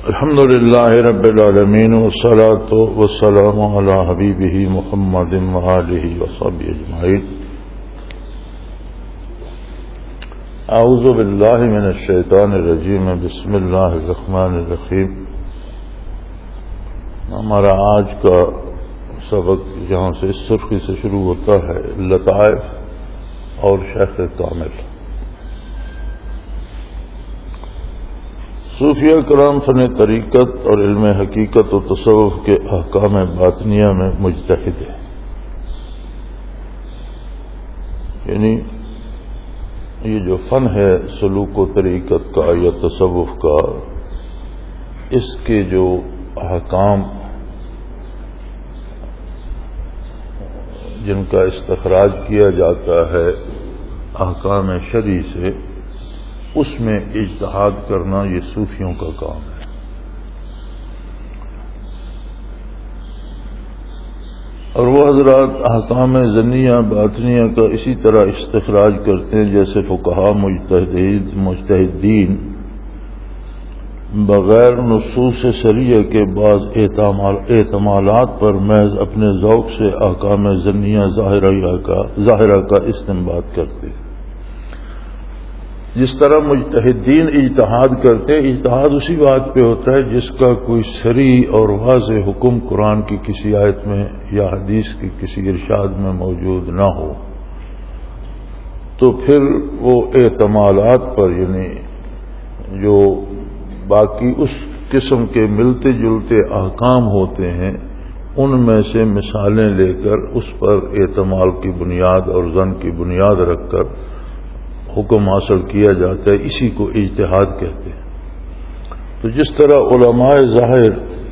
الحمد للہ رب العالمین والصلاة والسلام علی حبیبہ محمد وآلہ وصحبہ اجمعین. اعوذ باللہ من الشیطان الرجیم. بسم اللہ الرحمن الرحیم. ہمارا آج کا سبق یہاں سے اس سرخی سے شروع ہوتا ہے: لطائف اور شیخ کامل. صوفیہ کرام فن طریقت اور علم حقیقت و تصوف کے احکام باطنیہ میں مجتہد ہیں. یعنی یہ جو فن ہے سلوک و طریقت کا یا تصوف کا، اس کے جو احکام جن کا استخراج کیا جاتا ہے احکام شرعی سے، اس میں اجتہاد کرنا یہ صوفیوں کا کام ہے. اور وہ حضرات احکام ظنیہ باطنیہ کا اسی طرح استخراج کرتے ہیں جیسے فقہا مجتہدین بغیر نصوص شرعیہ کے بعض احتمالات پر محض اپنے ذوق سے احکام ظنیہ ظاہرہ کا استنباط کرتے ہیں. جس طرح مجتہدین اجتہاد کرتے ہیں، اجتہاد اسی بات پہ ہوتا ہے جس کا کوئی صریح اور واضح حکم قرآن کی کسی آیت میں یا حدیث کی کسی ارشاد میں موجود نہ ہو، تو پھر وہ احتمالات پر، یعنی جو باقی اس قسم کے ملتے جلتے احکام ہوتے ہیں ان میں سے مثالیں لے کر اس پر احتمال کی بنیاد اور ظن کی بنیاد رکھ کر حکم حاصل کیا جاتا ہے. اسی کو اجتہاد کہتے ہیں. تو جس طرح علماء ظاہر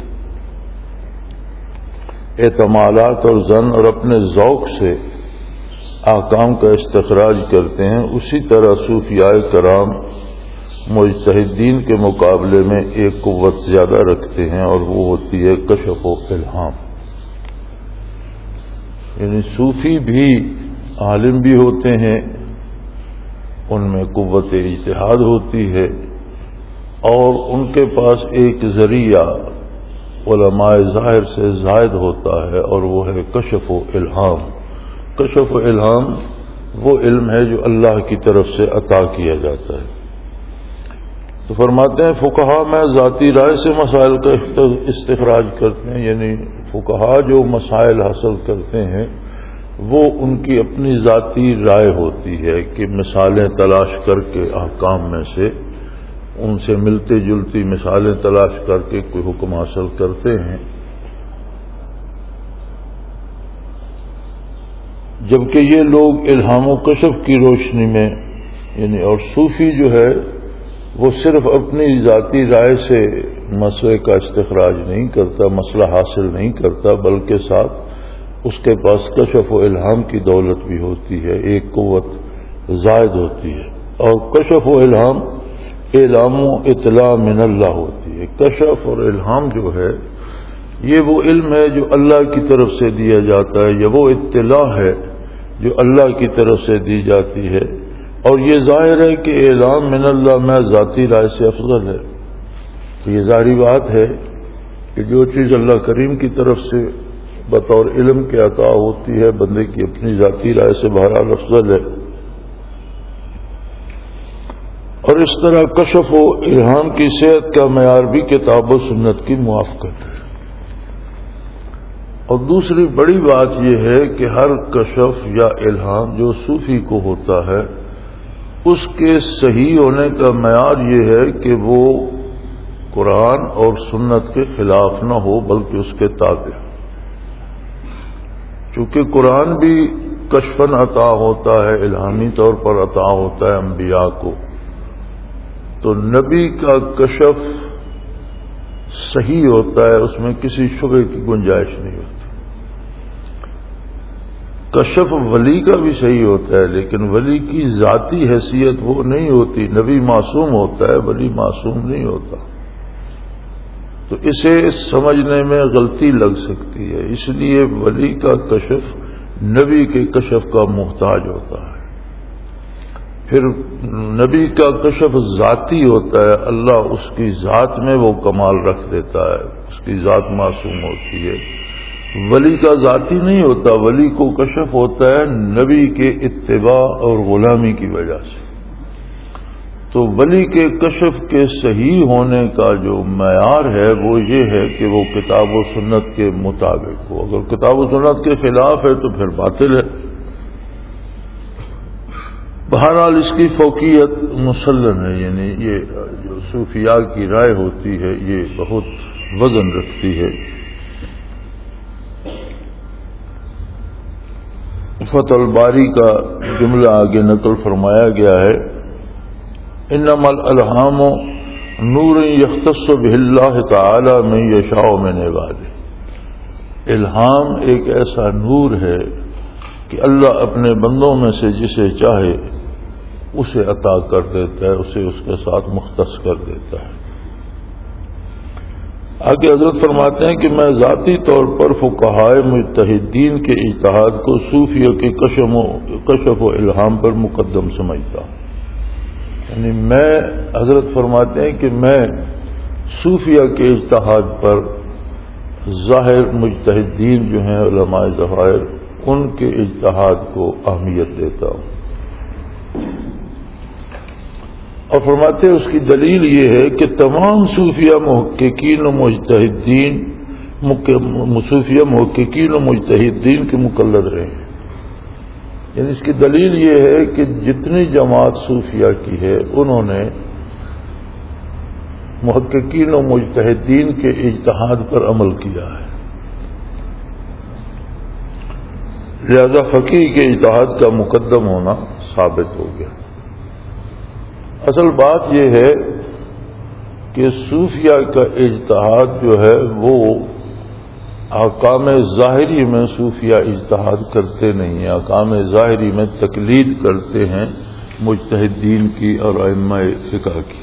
احتمالات اور ظن اور اپنے ذوق سے احکام کا استخراج کرتے ہیں، اسی طرح صوفیاء کرام مجتہدین کے مقابلے میں ایک قوت زیادہ رکھتے ہیں، اور وہ ہوتی ہے کشف و الہام. یعنی صوفی بھی عالم بھی ہوتے ہیں، ان میں قوت اجتہاد ہوتی ہے، اور ان کے پاس ایک ذریعہ علماء ظاہر سے زائد ہوتا ہے، اور وہ ہے کشف و الہام. کشف و الہام وہ علم ہے جو اللہ کی طرف سے عطا کیا جاتا ہے. تو فرماتے ہیں فقہا میں ذاتی رائے سے مسائل کا استخراج کرتے ہیں. یعنی فقہا جو مسائل حاصل کرتے ہیں وہ ان کی اپنی ذاتی رائے ہوتی ہے کہ مثالیں تلاش کر کے احکام میں سے ان سے ملتی جلتی مثالیں تلاش کر کے کوئی حکم حاصل کرتے ہیں. جبکہ یہ لوگ الہام و کشف کی روشنی میں، یعنی اور صوفی جو ہے وہ صرف اپنی ذاتی رائے سے مسئلے کا استخراج نہیں کرتا، مسئلہ حاصل نہیں کرتا، بلکہ ساتھ اس کے پاس کشف و الہام کی دولت بھی ہوتی ہے، ایک قوت زائد ہوتی ہے. اور کشف و الہام اعلام و اطلاع من اللہ ہوتی ہے. کشف اور الہام جو ہے یہ وہ علم ہے جو اللہ کی طرف سے دیا جاتا ہے، یا وہ اطلاع ہے جو اللہ کی طرف سے دی جاتی ہے. اور یہ ظاہر ہے کہ اعلام من اللہ میں ذاتی رائے سے افضل ہے. یہ ظاہری بات ہے کہ جو چیز اللہ کریم کی طرف سے بطور علم کے عطا ہوتی ہے بندے کی اپنی ذاتی رائے سے بہرحال افضل ہے. اور اس طرح کشف و الہام کی صحت کا معیار بھی کتاب و سنت کی موافقت ہے. اور دوسری بڑی بات یہ ہے کہ ہر کشف یا الہام جو صوفی کو ہوتا ہے اس کے صحیح ہونے کا معیار یہ ہے کہ وہ قرآن اور سنت کے خلاف نہ ہو بلکہ اس کے تابع. چونکہ قرآن بھی کشفاً عطا ہوتا ہے، الہامی طور پر عطا ہوتا ہے انبیاء کو، تو نبی کا کشف صحیح ہوتا ہے، اس میں کسی شبہ کی گنجائش نہیں ہوتی. کشف ولی کا بھی صحیح ہوتا ہے، لیکن ولی کی ذاتی حیثیت وہ نہیں ہوتی. نبی معصوم ہوتا ہے، ولی معصوم نہیں ہوتا. تو اسے سمجھنے میں غلطی لگ سکتی ہے. اس لیے ولی کا کشف نبی کے کشف کا محتاج ہوتا ہے. پھر نبی کا کشف ذاتی ہوتا ہے، اللہ اس کی ذات میں وہ کمال رکھ دیتا ہے، اس کی ذات معصوم ہوتی ہے۔ ولی کا ذاتی نہیں ہوتا، ولی کو کشف ہوتا ہے نبی کے اتباع اور غلامی کی وجہ سے۔ تو ولی کے کشف کے صحیح ہونے کا جو معیار ہے وہ یہ ہے کہ وہ کتاب و سنت کے مطابق ہو۔ اگر کتاب و سنت کے خلاف ہے تو پھر باطل ہے۔ بہرحال اس کی فوقیت مسلم ہے، یعنی یہ جو صوفیاء کی رائے ہوتی ہے یہ بہت وزن رکھتی ہے۔ فتح الباری کا جملہ آگے نقل فرمایا گیا ہے، انما الالہام نور یختص بہ اللہ تعالی من یشاء من عبادہ۔ الہام ایک ایسا نور ہے کہ اللہ اپنے بندوں میں سے جسے چاہے اسے عطا کر دیتا ہے، اسے اس کے ساتھ مختص کر دیتا ہے۔ آگے حضرت فرماتے ہیں کہ میں ذاتی طور پر فقہائے مجتہدین کے اجتہاد کو صوفیہ کے کشف و الہام پر مقدم سمجھتا ہوں۔ یعنی میں حضرت فرماتے ہیں کہ میں صوفیہ کے اجتہاد پر ظاہر مجتہدین جو ہیں علماء ظاہر ان کے اجتہاد کو اہمیت دیتا ہوں، اور فرماتے ہیں اس کی دلیل یہ ہے کہ تمام صوفیہ محققین و مجتہدین کے مقلد رہے ہیں۔ یعنی اس کی دلیل یہ ہے کہ جتنی جماعت صوفیہ کی ہے انہوں نے محققین و مجتہدین کے اجتہاد پر عمل کیا ہے، لہذا فقیہ کے اجتہاد کا مقدم ہونا ثابت ہو گیا۔ اصل بات یہ ہے کہ صوفیہ کا اجتہاد جو ہے وہ احکام ظاہری میں صوفیہ اجتہاد کرتے نہیں ہیں، احکام ظاہری میں تقلید کرتے ہیں مجتہدین کی اور ائمہ فقہ کی۔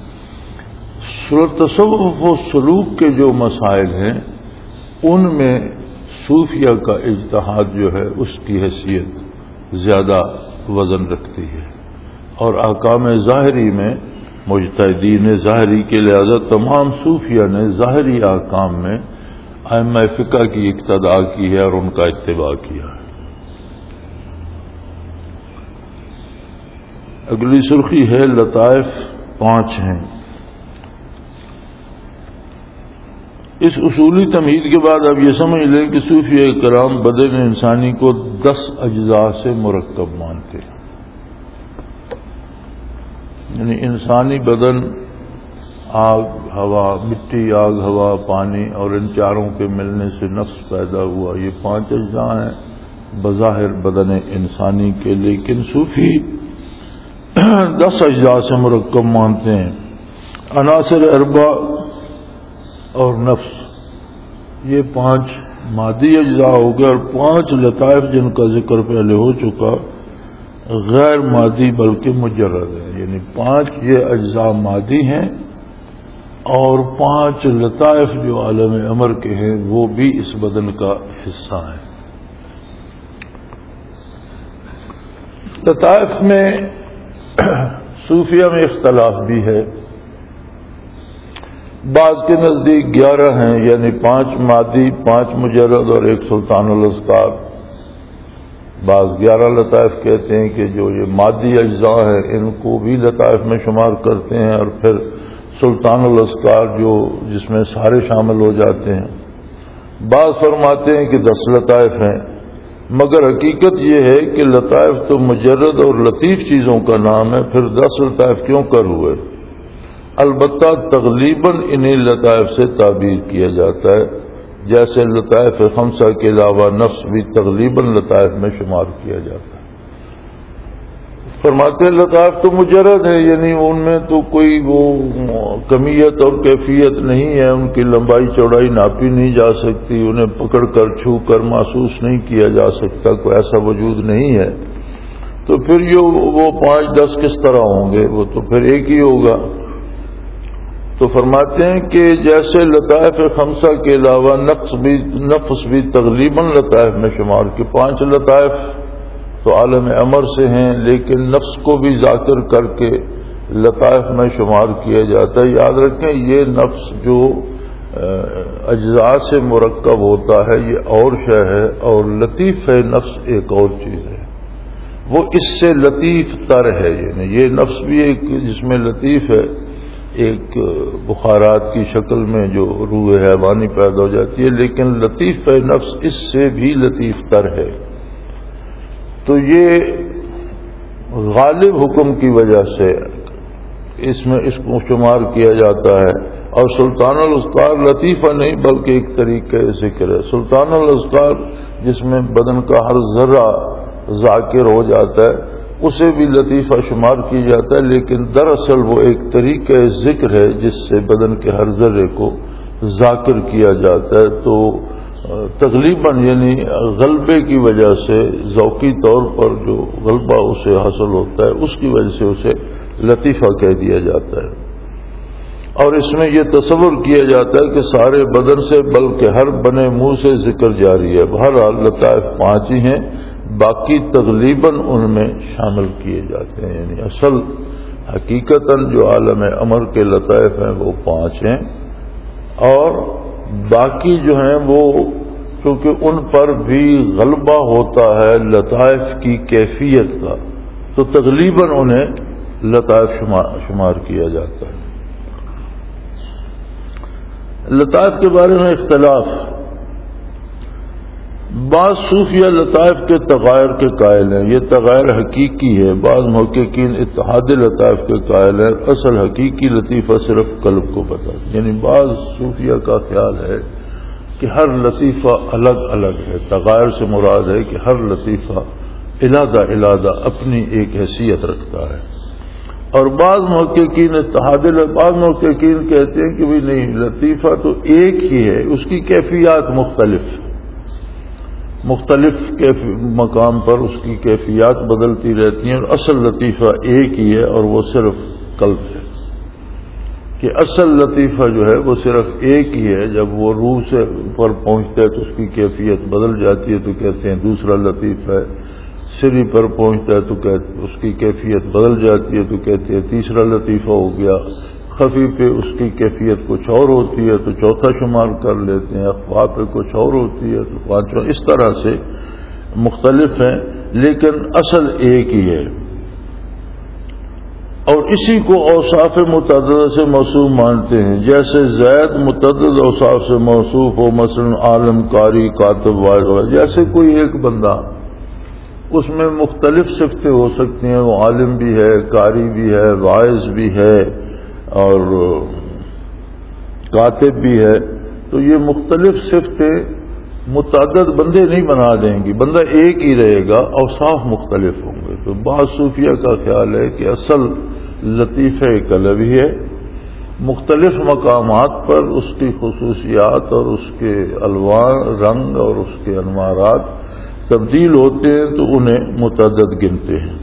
تصوف و سلوک کے جو مسائل ہیں ان میں صوفیہ کا اجتہاد جو ہے اس کی حیثیت زیادہ وزن رکھتی ہے، اور احکام ظاہری میں مجتہدین ظاہری کے لہذا تمام صوفیہ نے ظاہری احکام میں ائمہ فقہ کی اقتداء کی ہے اور ان کا اتباع کیا ہے۔ اگلی سرخی ہے لطائف 5 ہیں۔ اس اصولی تمہید کے بعد اب یہ سمجھ لیں کہ صوفیہ کرام بدن انسانی کو 10 اجزاء سے مرکب مانتے ہیں، یعنی انسانی بدن آگ ہوا مٹی، آگ ہوا پانی اور ان چاروں کے ملنے سے نفس پیدا ہوا، یہ 5 اجزاء ہیں بظاہر بدن انسانی کے، لیکن صوفی 10 اجزاء سے مرکب مانتے ہیں۔ عناصر اربع اور نفس، یہ 5 مادی اجزاء ہو گئے، اور 5 لطائف جن کا ذکر پہلے ہو چکا غیر مادی بلکہ مجرد ہے، یعنی 5 یہ اجزاء مادی ہیں اور 5 لطائف جو عالم امر کے ہیں وہ بھی اس بدن کا حصہ ہیں۔ لطائف میں صوفیہ میں اختلاف بھی ہے، بعض کے نزدیک 11 ہیں، یعنی 5 مادی 5 مجرد اور 1 سلطان الاذکار۔ بعض 11 لطائف کہتے ہیں کہ جو یہ مادی اجزاء ہیں ان کو بھی لطائف میں شمار کرتے ہیں، اور پھر سلطان الاذکار جو جس میں سارے شامل ہو جاتے ہیں۔ بعض فرماتے ہیں کہ 10 لطائف ہیں، مگر حقیقت یہ ہے کہ لطائف تو مجرد اور لطیف چیزوں کا نام ہے، پھر 10 لطائف کیوں کر ہوئے؟ البتہ تغلیباً انہی لطائف سے تعبیر کیا جاتا ہے، جیسے لطائف 5 کے علاوہ نفس بھی تغلیباً لطائف میں شمار کیا جاتا ہے۔ فرماتے ہیں لطائف تو مجرد ہے، یعنی ان میں تو کوئی وہ کمیت اور کیفیت نہیں ہے، ان کی لمبائی چوڑائی ناپی نہیں جا سکتی، انہیں پکڑ کر چھو کر محسوس نہیں کیا جا سکتا، کوئی ایسا وجود نہیں ہے، تو پھر یہ وہ 5-10 کس طرح ہوں گے؟ وہ تو پھر ایک ہی ہوگا۔ تو فرماتے ہیں کہ جیسے لطائف 5 کے علاوہ نفس بھی تغلیباً لطائف میں شمار، کہ 5 لطائف تو عالم امر سے ہیں، لیکن نفس کو بھی ذاکر کر کے لطائف میں شمار کیا جاتا ہے۔ یاد رکھیں یہ نفس جو اجزاء سے مرکب ہوتا ہے یہ اور شے ہے، اور لطیف نفس ایک اور چیز ہے، وہ اس سے لطیف تر ہے۔ یعنی یہ نفس بھی ایک جس میں لطیف ہے، ایک بخارات کی شکل میں جو روح حیوانی پیدا ہو جاتی ہے، لیکن لطیف نفس اس سے بھی لطیف تر ہے۔ تو یہ غالب حکم کی وجہ سے اس میں اس کو شمار کیا جاتا ہے۔ اور سلطان الاذکار لطیفہ نہیں بلکہ ایک طریقہ ذکر ہے۔ سلطان الاذکار جس میں بدن کا ہر ذرہ ذاکر ہو جاتا ہے اسے بھی لطیفہ شمار کیا جاتا ہے، لیکن دراصل وہ ایک طریقہ ذکر ہے جس سے بدن کے ہر ذرے کو ذاکر کیا جاتا ہے۔ تو تقریباً یعنی غلبے کی وجہ سے ذوقی طور پر جو غلبہ اسے حاصل ہوتا ہے اس کی وجہ سے اسے لطیفہ کہہ دیا جاتا ہے۔ اور اس میں یہ تصور کیا جاتا ہے کہ سارے بدن سے بلکہ ہر بنے منہ سے ذکر جاری ہے۔ بہرحال لطائف 5 ہی ہیں، باقی تقریباً ان میں شامل کیے جاتے ہیں۔ یعنی اصل حقیقتاً جو عالم امر کے لطائف ہیں وہ 5 ہیں، اور باقی جو ہیں وہ کیونکہ ان پر بھی غلبہ ہوتا ہے لطائف کی کیفیت کا، تو تقریباً انہیں لطائف شمار کیا جاتا ہے۔ لطائف کے بارے میں اختلاف، بعض صوفیہ لطائف کے تغیر کے قائل ہیں، یہ تغیر حقیقی ہے۔ بعض محققین اتحاد لطائف کے قائل ہیں، اصل حقیقی لطیفہ صرف قلب کو پتہ۔ یعنی بعض صوفیہ کا خیال ہے کہ ہر لطیفہ الگ الگ ہے، تغیر سے مراد ہے کہ ہر لطیفہ علیحدہ علیحدہ اپنی ایک حیثیت رکھتا ہے۔ اور بعض محققین بعض محققین کہتے ہیں کہ بھی نہیں، لطیفہ تو ایک ہی ہے، اس کی کیفیات مختلف مقام پر اس کی کیفیات بدلتی رہتی ہیں، اور اصل لطیفہ ایک ہی ہے، اور وہ صرف قلب ہے۔ کہ اصل لطیفہ جو ہے وہ صرف ایک ہی ہے، جب وہ روح سے پر پہنچتا ہے تو اس کی کیفیت بدل جاتی ہے تو کہتے ہیں دوسرا لطیفہ ہے، سری پر پہنچتا ہے تو اس کی کیفیت بدل جاتی ہے تو کہتے ہیں تیسرا لطیفہ ہو گیا، خفی پہ اس کی کیفیت کچھ اور ہوتی ہے تو چوتھا شمار کر لیتے ہیں، اخفا پہ کچھ اور ہوتی ہے تو پانچواں، اس طرح سے مختلف ہیں لیکن اصل ایک ہی ہے۔ اور اسی کو اوصاف متعددہ سے موصوف مانتے ہیں، جیسے زید متعدد اوصاف سے موصوف ہو، مثلا عالم، قاری، کاتب، واعظ۔ جیسے کوئی ایک بندہ اس میں مختلف صفتیں ہو سکتی ہیں، وہ عالم بھی ہے، قاری بھی ہے، واعظ بھی ہے اور کاتب بھی ہے، تو یہ مختلف صفتیں متعدد بندے نہیں بنا دیں گی، بندہ ایک ہی رہے گا، اوصاف مختلف ہوں گے۔ تو بعض صوفیہ کا خیال ہے کہ اصل لطیفہ قلبی ہے، مختلف مقامات پر اس کی خصوصیات اور اس کے الوان، رنگ اور اس کے انوارات تبدیل ہوتے ہیں تو انہیں متعدد گنتے ہیں۔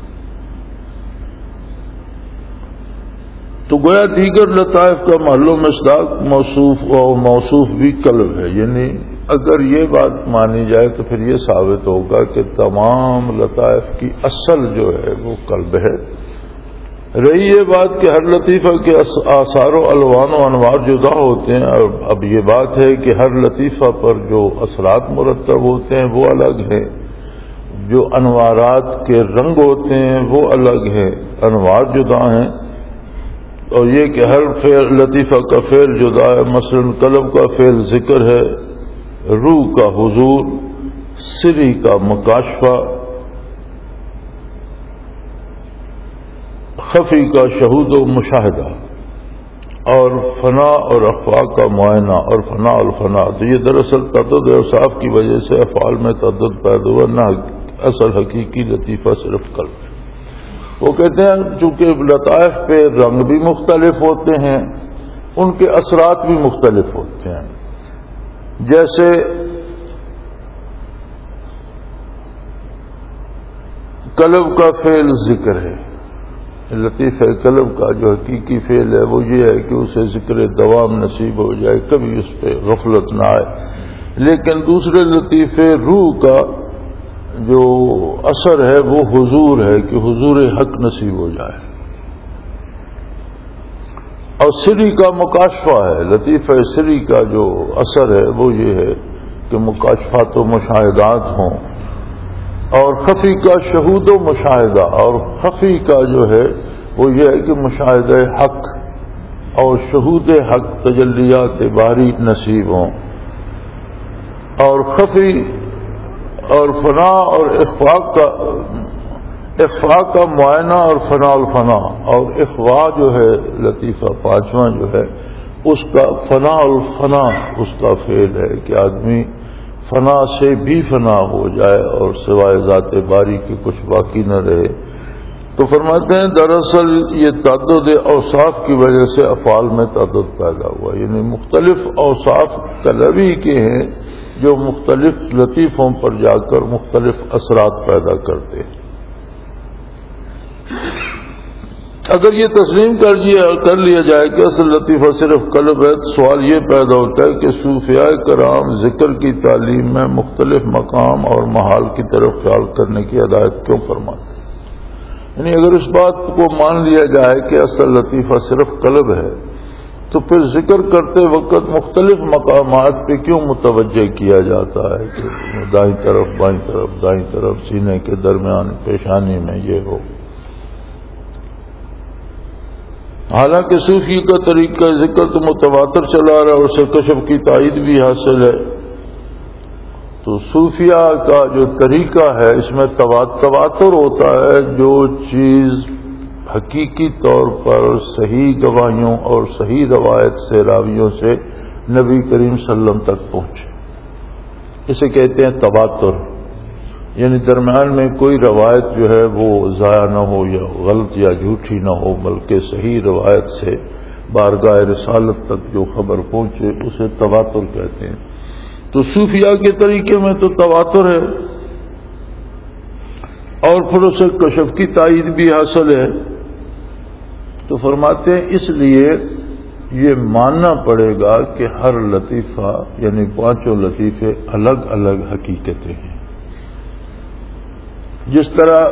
تو گویا دیگر لطائف کا محل و مصداق موصوف بھی قلب ہے۔ یعنی اگر یہ بات مانی جائے تو پھر یہ ثابت ہوگا کہ تمام لطائف کی اصل جو ہے وہ قلب ہے۔ رہی یہ بات کہ ہر لطیفہ کے آثار و الوان و انوار جدا ہوتے ہیں، اور اب یہ بات ہے کہ ہر لطیفہ پر جو اثرات مرتب ہوتے ہیں وہ الگ ہیں، جو انوارات کے رنگ ہوتے ہیں وہ الگ ہیں، انوار جدا ہیں۔ اور یہ کہ ہر فعل لطیفہ کا فعل جدا ہے، مثلا قلب کا فعل ذکر ہے، روح کا حضور، سری کا مکاشفہ، خفی کا شہود و مشاہدہ، اور فنا اور اخفا کا معائنہ، اور فنا الفنا۔ تو یہ دراصل تعدد اوصاف کی وجہ سے افعال میں تعدد پیدا ہوا، نہ اصل حقیقی لطیفہ صرف قلب ہے۔ وہ کہتے ہیں چونکہ لطائف پہ رنگ بھی مختلف ہوتے ہیں، ان کے اثرات بھی مختلف ہوتے ہیں۔ جیسے قلب کا فعل ذکر ہے، لطیفہ قلب کا جو حقیقی فعل ہے وہ یہ ہے کہ اسے ذکر دوام نصیب ہو جائے، کبھی اس پہ غفلت نہ آئے۔ لیکن دوسرے لطیفے روح کا جو اثر ہے وہ حضور ہے کہ حضور حق نصیب ہو جائے، اور سری کا مکاشفہ ہے، لطیفہ سری کا جو اثر ہے وہ یہ ہے کہ مکاشفات و مشاہدات ہوں، اور خفی کا شہود و مشاہدہ، اور خفی کا جو ہے وہ یہ ہے کہ مشاہدہ حق اور شہود حق تجلیات باری نصیب ہوں، اور خفی اور فنا اور اخفاء کا معائنہ اور فنا الفنا، اور اخفاء جو ہے لطیفہ پانچواں جو ہے اس کا فنا الفنا اس کا فعل ہے کہ آدمی فنا سے بھی فنا ہو جائے اور سوائے ذات باری کے کچھ باقی نہ رہے۔ تو فرماتے ہیں دراصل یہ تعدد اوصاف کی وجہ سے افعال میں تعدد پیدا ہوا، یعنی مختلف اوصاف قلبی کے ہیں جو مختلف لطیفوں پر جا کر مختلف اثرات پیدا کرتے ہیں۔ اگر یہ تسلیم کر لیا جائے کہ اصل لطیفہ صرف قلب ہے، تو سوال یہ پیدا ہوتا ہے کہ صوفیاء کرام ذکر کی تعلیم میں مختلف مقام اور محال کی طرف خیال کرنے کی ہدایت کیوں فرماتے ہیں؟ یعنی اگر اس بات کو مان لیا جائے کہ اصل لطیفہ صرف قلب ہے، تو پھر ذکر کرتے وقت مختلف مقامات پہ کیوں متوجہ کیا جاتا ہے کہ دائیں طرف بائیں طرف دائیں طرف سینے کے درمیان پیشانی میں یہ ہو؟ حالانکہ صوفی کا طریقہ ذکر تو متواتر چلا رہا ہے اور اسے کشف کی تائید بھی حاصل ہے، تو صوفیہ کا جو طریقہ ہے اس میں تواتر ہوتا ہے، جو چیز حقیقی طور پر صحیح گواہیوں اور صحیح روایت سے راویوں سے نبی کریم صلی اللہ علیہ وسلم تک پہنچے، اسے کہتے ہیں تواتر، یعنی درمیان میں کوئی روایت جو ہے وہ ضائع نہ ہو یا غلط یا جھوٹی نہ ہو، بلکہ صحیح روایت سے بارگاہ رسالت تک جو خبر پہنچے اسے تواتر کہتے ہیں۔ تو صوفیاء کے طریقے میں تو تواتر ہے، اور پھر اسے کشف کی تائید بھی حاصل ہے، تو فرماتے ہیں اس لیے یہ ماننا پڑے گا کہ ہر لطیفہ یعنی پانچوں لطیفے الگ الگ حقیقتیں ہیں۔ جس طرح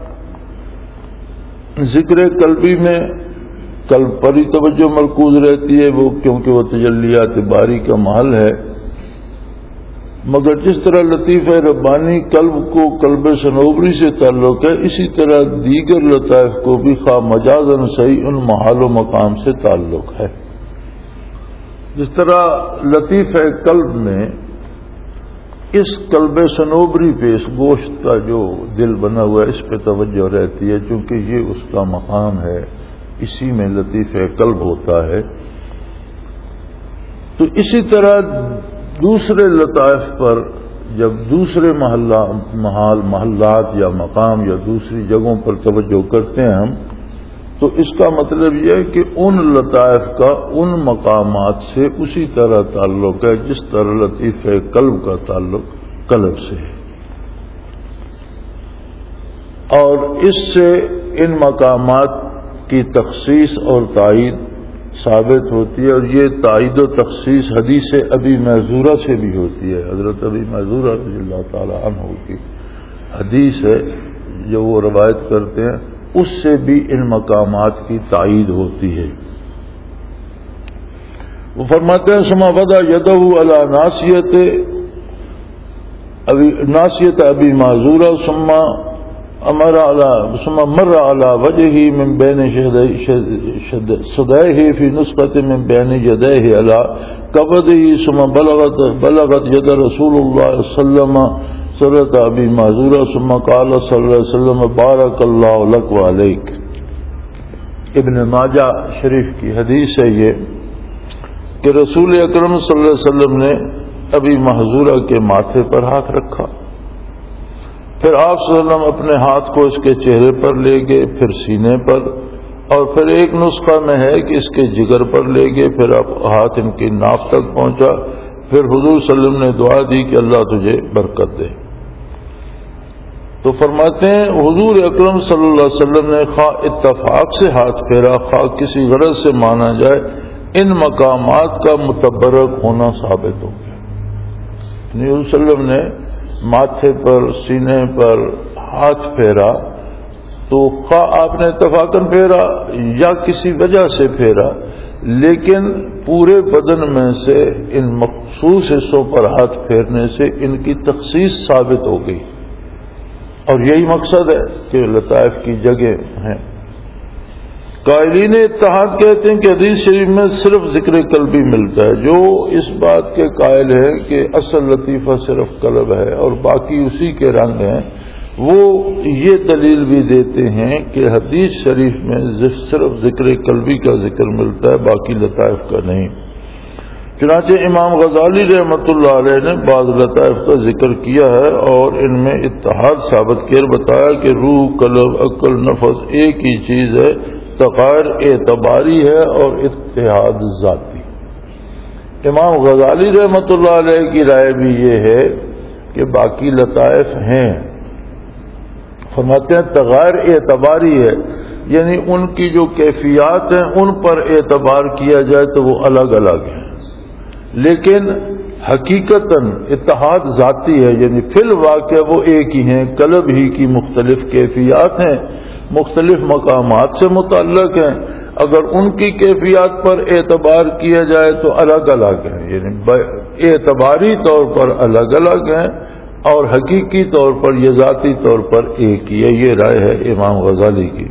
ذکر قلبی میں قلب پر ہی توجہ مرکوز رہتی ہے وہ کیونکہ وہ تجلیات باری کا محل ہے، مگر جس طرح لطیفہ ربانی قلب کو قلب صنوبری سے تعلق ہے، اسی طرح دیگر لطائف کو بھی خواہ مجازن صحیح ان محال و مقام سے تعلق ہے۔ جس طرح لطیفہ قلب میں اس قلب صنوبری پہ، اس گوشت کا جو دل بنا ہوا ہے اس پہ توجہ رہتی ہے چونکہ یہ اس کا مقام ہے، اسی میں لطیفہ قلب ہوتا ہے، تو اسی طرح دوسرے لطائف پر جب دوسرے محلات یا مقام یا دوسری جگہوں پر توجہ کرتے ہیں ہم، تو اس کا مطلب یہ ہے کہ ان لطائف کا ان مقامات سے اسی طرح تعلق ہے جس طرح لطیفہ قلب کا تعلق قلب سے ہے، اور اس سے ان مقامات کی تخصیص اور تائید ثابت ہوتی ہے، اور یہ تائید و تخصیص حدیث ابی محذورہ سے بھی ہوتی ہے۔ حضرت ابی محذورہ رضی اللہ تعالی عنہ کی حدیث ہے جو وہ روایت کرتے ہیں، اس سے بھی ان مقامات کی تائید ہوتی ہے۔ وہ فرماتے ہیں ثم وضع یدہ علی ناصیۃ ابی محذورہ ثم مر على وجهه من بين صديه في نسخة من بين يديه على قبضه ثم بلغت يد رسول الله صلى الله عليه وسلم سرة أبي معذورة ثم قال صلى الله عليه وسلم بارك الله لك وعليك۔ ابن ماجہ شریف کی حدیث ہے یہ کہ رسول اکرم صلی اللہ علیہ وسلم نے ابی محذورہ کے ماتھے پر ہاتھ رکھا، پھر آپ صلی اللہ علیہ وسلم اپنے ہاتھ کو اس کے چہرے پر لے گئے، پھر سینے پر، اور پھر ایک نسخہ میں ہے کہ اس کے جگر پر لے گئے، پھر ہاتھ ان کی ناف تک پہنچا، پھر حضور صلی اللہ علیہ وسلم نے دعا دی کہ اللہ تجھے برکت دے۔ تو فرماتے ہیں حضور اکرم صلی اللہ علیہ وسلم نے خواہ اتفاق سے ہاتھ پھیرا خواہ کسی غرض سے مانا جائے، ان مقامات کا متبرک ہونا ثابت ہو گیا۔ نبی صلی اللہ علیہ وسلم نے ماتھے پر، سینے پر ہاتھ پھیرا تو خواہ آپ نے اتفاقاً پھیرا یا کسی وجہ سے پھیرا، لیکن پورے بدن میں سے ان مخصوص حصوں پر ہاتھ پھیرنے سے ان کی تخصیص ثابت ہو گئی، اور یہی مقصد ہے کہ لطائف کی جگہ ہیں۔ قائلین اتحاد کہتے ہیں کہ حدیث شریف میں صرف ذکر قلبی ملتا ہے۔ جو اس بات کے قائل ہے کہ اصل لطیفہ صرف قلب ہے اور باقی اسی کے رنگ ہیں، وہ یہ دلیل بھی دیتے ہیں کہ حدیث شریف میں صرف ذکر قلبی کا ذکر ملتا ہے، باقی لطائف کا نہیں۔ چنانچہ امام غزالی رحمۃ اللہ علیہ نے بعض لطائف کا ذکر کیا ہے اور ان میں اتحاد ثابت کر بتایا کہ روح، قلب، عقل، نفس ایک ہی چیز ہے، تغیر اعتباری ہے اور اتحاد ذاتی۔ امام غزالی رحمۃ اللہ علیہ کی رائے بھی یہ ہے کہ باقی لطائف ہیں، فرماتے ہیں تغیر اعتباری ہے، یعنی ان کی جو کیفیات ہیں ان پر اعتبار کیا جائے تو وہ الگ الگ ہیں، لیکن حقیقتاً اتحاد ذاتی ہے، یعنی فی الواقع وہ ایک ہی ہیں۔ قلب ہی کی مختلف کیفیات ہیں، مختلف مقامات سے متعلق ہیں، اگر ان کی کیفیات پر اعتبار کیا جائے تو الگ الگ ہیں، یعنی اعتباری طور پر الگ الگ ہیں اور حقیقی طور پر یہ ذاتی طور پر ایک ہی ہے۔ یہ رائے ہے امام غزالی کی۔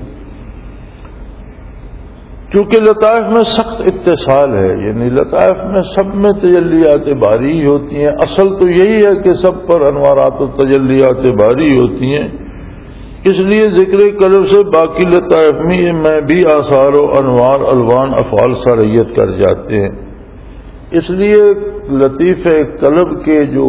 چونکہ لطائف میں سخت اتصال ہے، یعنی لطائف میں سب میں تجلیات باری ہوتی ہیں، اصل تو یہی ہے کہ سب پر انوارات و تجلیات باری ہوتی ہیں، اس لیے ذکر قلب سے باقی لطائف میں بھی آثار و انوار الوان افعال سرایت کر جاتے ہیں۔ اس لیے لطیف قلب کے جو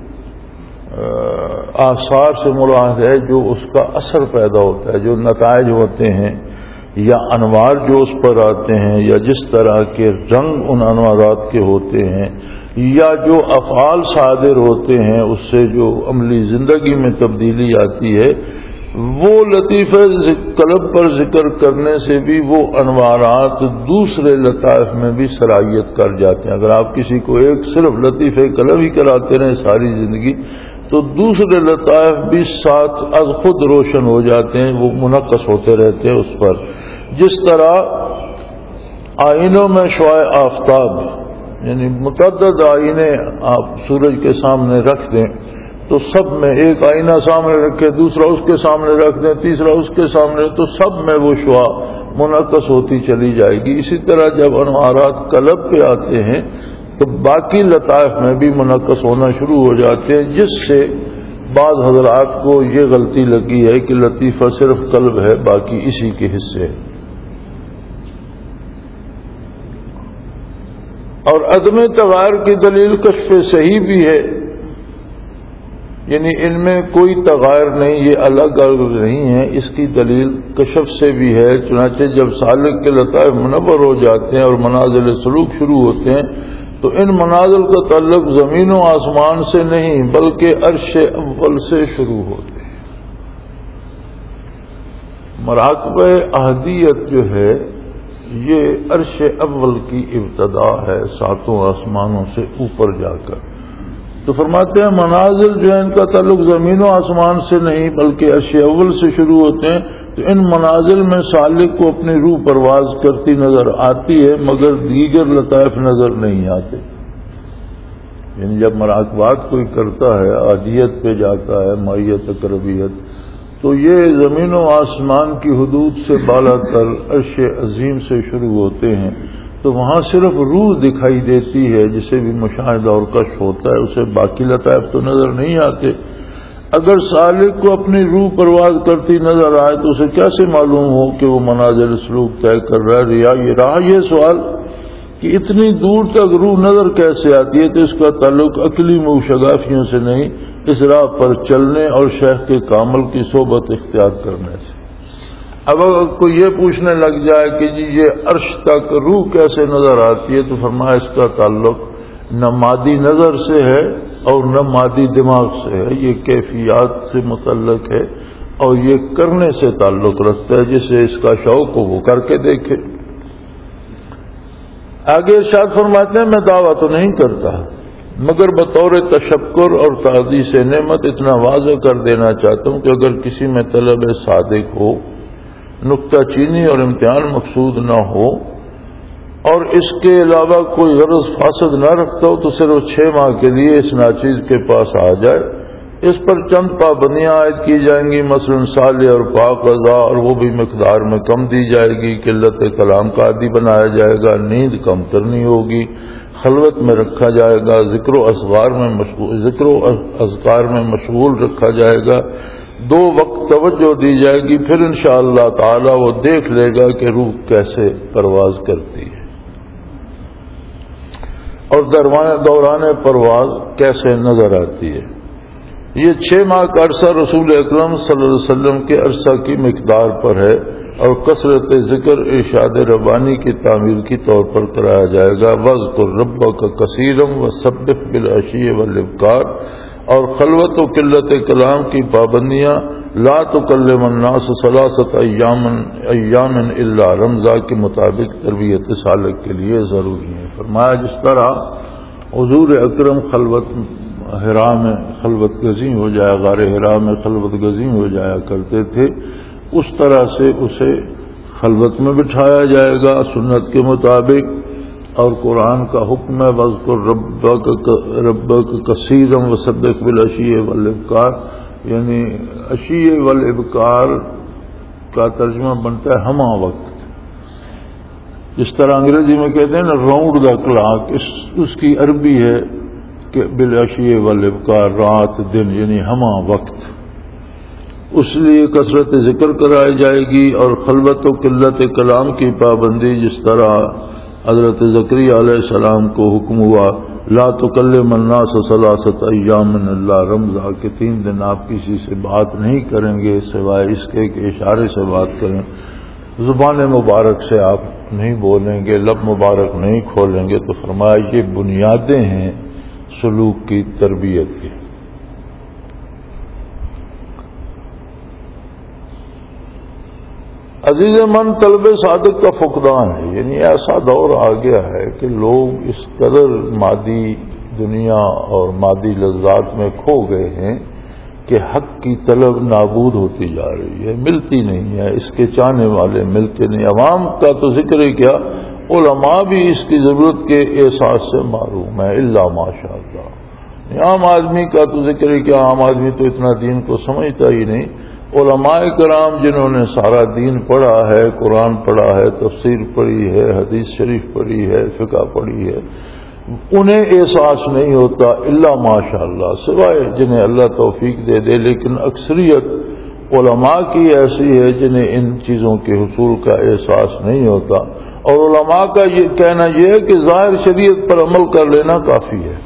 آثار سے مراد ہے جو اس کا اثر پیدا ہوتا ہے، جو نتائج ہوتے ہیں یا انوار جو اس پر آتے ہیں یا جس طرح کے رنگ ان انوارات کے ہوتے ہیں یا جو افعال صادر ہوتے ہیں اس سے جو عملی زندگی میں تبدیلی آتی ہے، وہ لطیفہ قلب پر ذکر کرنے سے بھی وہ انوارات دوسرے لطائف میں بھی سرایت کر جاتے ہیں۔ اگر آپ کسی کو ایک صرف لطیفہ قلب ہی کراتے رہیں ساری زندگی تو دوسرے لطائف بھی ساتھ از خود روشن ہو جاتے ہیں، وہ منعکس ہوتے رہتے ہیں اس پر۔ جس طرح آئینوں میں شعاع آفتاب، یعنی متعدد آئینے آپ سورج کے سامنے رکھ دیں تو سب میں ایک آئینہ سامنے رکھے، دوسرا اس کے سامنے رکھ دیں، تیسرا اس کے سامنے، تو سب میں وہ شعاع منعکس ہوتی چلی جائے گی۔ اسی طرح جب انوارات قلب پہ آتے ہیں تو باقی لطائف میں بھی منعکس ہونا شروع ہو جاتے ہیں، جس سے بعض حضرات کو یہ غلطی لگی ہے کہ لطیفہ صرف قلب ہے، باقی اسی کے حصے ہے۔ اور عدم تغیر کی دلیل کشف صحیح بھی ہے، یعنی ان میں کوئی تغیر نہیں، یہ الگ الگ نہیں ہے، اس کی دلیل کشف سے بھی ہے۔ چنانچہ جب سالک کے لطائف منور ہو جاتے ہیں اور منازل سلوک شروع ہوتے ہیں تو ان منازل کا تعلق زمین و آسمان سے نہیں بلکہ عرش اول سے شروع ہوتے ہیں۔ مراقبہ احدیت جو ہے یہ عرش اول کی ابتدا ہے، ساتوں آسمانوں سے اوپر جا کر۔ تو فرماتے ہیں منازل جو ہے ان کا تعلق زمین و آسمان سے نہیں بلکہ عرش اول سے شروع ہوتے ہیں، تو ان منازل میں سالک کو اپنی روح پرواز کرتی نظر آتی ہے مگر دیگر لطائف نظر نہیں آتے۔ یعنی جب مراقبات کوئی کرتا ہے، عادیت پہ جاتا ہے، معیت قربیت، تو یہ زمین و آسمان کی حدود سے بالا تر عرش عظیم سے شروع ہوتے ہیں، تو وہاں صرف روح دکھائی دیتی ہے جسے بھی مشاہدہ اور کشف ہوتا ہے، اسے باقی لطائف تو نظر نہیں آتے۔ اگر سالک کو اپنی روح پرواز کرتی نظر آئے تو اسے کیسے معلوم ہو کہ وہ منازل سلوک طے کر رہا ہے؟ یہ سوال کہ اتنی دور تک روح نظر کیسے آتی ہے، تو اس کا تعلق عقلی موشگافیوں سے نہیں، اس راہ پر چلنے اور شیخ کے کامل کی صحبت اختیار کرنے سے۔ اب اگر کوئی یہ پوچھنے لگ جائے کہ جی یہ عرش تک روح کیسے نظر آتی ہے، تو فرمایا اس کا تعلق نہ مادی نظر سے ہے اور نہ مادی دماغ سے ہے، یہ کیفیات سے متعلق ہے اور یہ کرنے سے تعلق رکھتا ہے، جسے اس کا شوق ہو وہ کر کے دیکھے۔ آگے ارشاد فرماتے ہیں میں دعویٰ تو نہیں کرتا، مگر بطور تشکر اور تعزیز نعمت اتنا واضح کر دینا چاہتا ہوں کہ اگر کسی میں طلب صادق ہو، نکتہ چینی اور امتحان مقصود نہ ہو، اور اس کے علاوہ کوئی غرض فاسد نہ رکھتا ہو، تو صرف 6 ماہ کے لیے اس ناچیز کے پاس آ جائے۔ اس پر چند پابندیاں عائد کی جائیں گی، مثلا صالح اور پاک غذا، اور وہ بھی مقدار میں کم دی جائے گی، قلت کلام کا عادی بنایا جائے گا، نیند کم کرنی ہوگی، خلوت میں رکھا جائے گا، ذکر و اذکار میں مشغول رکھا جائے گا، 2 وقت توجہ دی جائے گی، پھر انشاءاللہ تعالی وہ دیکھ لے گا کہ روح کیسے پرواز کرتی ہے اور دوران پرواز کیسے نظر آتی ہے۔ یہ 6 ماہ کا عرصہ رسول اکرم صلی اللہ علیہ وسلم کے عرصہ کی مقدار پر ہے، اور کثرت ذکر ارشاد ربانی کی تعمیر کی طور پر کرایا جائے گا۔ وَاذْكُر رَبَّكَ كَثِيرًا وَسَبِّحْ بِالْعَشِيِّ وَالْإِبْكَارِ، اور خلوت و قلت کلام کی پابندیاں، لا تکلم الناس 3 ایام الا رمضا کے مطابق تربیت سالک کے لیے ضروری ہے۔ فرمایا جس طرح حضور اکرم حرا میں خلوت گزیں ہو جایا، غار حرا میں خلوت گزیں ہو جایا کرتے تھے، اس طرح سے اسے خلوت میں بٹھایا جائے گا سنت کے مطابق۔ اور قرآن کا حکم ہے وَاذْكُر رَبَّكَ كَثِيرًا وَسَبِّحْ بِالْعَشِيِّ وَالْإِبْكَارِ، یعنی عشی والابکار کا ترجمہ بنتا ہے ہمہ وقت، جس طرح انگریزی میں کہتے ہیں نا راؤنڈ دا کلاک، اس کی عربی ہے کہ بالعشی والابکار، رات دن یعنی ہمہ وقت۔ اس لیے کثرت ذکر کرائی جائے گی اور خلوت و قلت کلام کی پابندی، جس طرح حضرت زکریا علیہ السلام کو حکم ہوا لا تکلم الناس 3 ایام الا رمضا، کہ 3 دن آپ کسی سے بات نہیں کریں گے سوائے اس کے کہ اشارے سے بات کریں، زبان مبارک سے آپ نہیں بولیں گے، لب مبارک نہیں کھولیں گے۔ تو فرمایا یہ بنیادیں ہیں سلوک کی تربیت کی۔ عزیز من، طلب صادق کا فقدان ہے، یعنی ایسا دور آ گیا ہے کہ لوگ اس قدر مادی دنیا اور مادی لذات میں کھو گئے ہیں کہ حق کی طلب نابود ہوتی جا رہی ہے، ملتی نہیں ہے، اس کے چاہنے والے ملتے نہیں۔ عوام کا تو ذکر ہی کیا، علماء بھی اس کی ضرورت کے احساس سے معروم ہے، الا ماشاء اللہ۔ عام آدمی کا تو ذکر ہی کیا، عام آدمی تو اتنا دین کو سمجھتا ہی نہیں۔ علماء کرام جنہوں نے سارا دین پڑھا ہے، قرآن پڑھا ہے، تفسیر پڑھی ہے، حدیث شریف پڑھی ہے، فقہ پڑھی ہے، انہیں احساس نہیں ہوتا الا ماشاء اللہ، سوائے جنہیں اللہ توفیق دے دے۔ لیکن اکثریت علماء کی ایسی ہے جنہیں ان چیزوں کے حصول کا احساس نہیں ہوتا، اور علماء کا یہ کہنا یہ ہے کہ ظاہر شریعت پر عمل کر لینا کافی ہے۔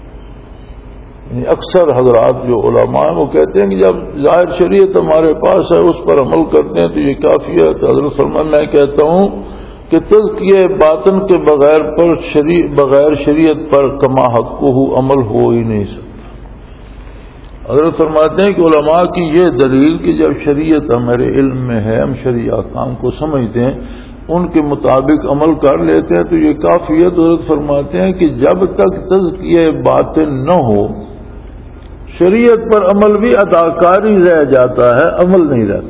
اکثر حضرات جو علماء ہیں وہ کہتے ہیں کہ جب ظاہر شریعت ہمارے پاس ہے اس پر عمل کرتے ہیں تو یہ کافی ہے۔ تو حضرت فرمان میں کہتا ہوں کہ تزکیہ باطن کے بغیر شریعت پر کما حقہ عمل ہو ہی نہیں سکتا۔ حضرت فرماتے ہیں کہ علماء کی یہ دلیل کہ جب شریعت ہمارے علم میں ہے، ہم شرعی احکام کو سمجھتے ہیں، ان کے مطابق عمل کر لیتے ہیں تو یہ کافی ہے۔ تو حضرت فرماتے ہیں کہ جب تک تزکیہ باطن نہ ہو، شریعت پر عمل بھی اداکاری رہ جاتا ہے، عمل نہیں رہتا۔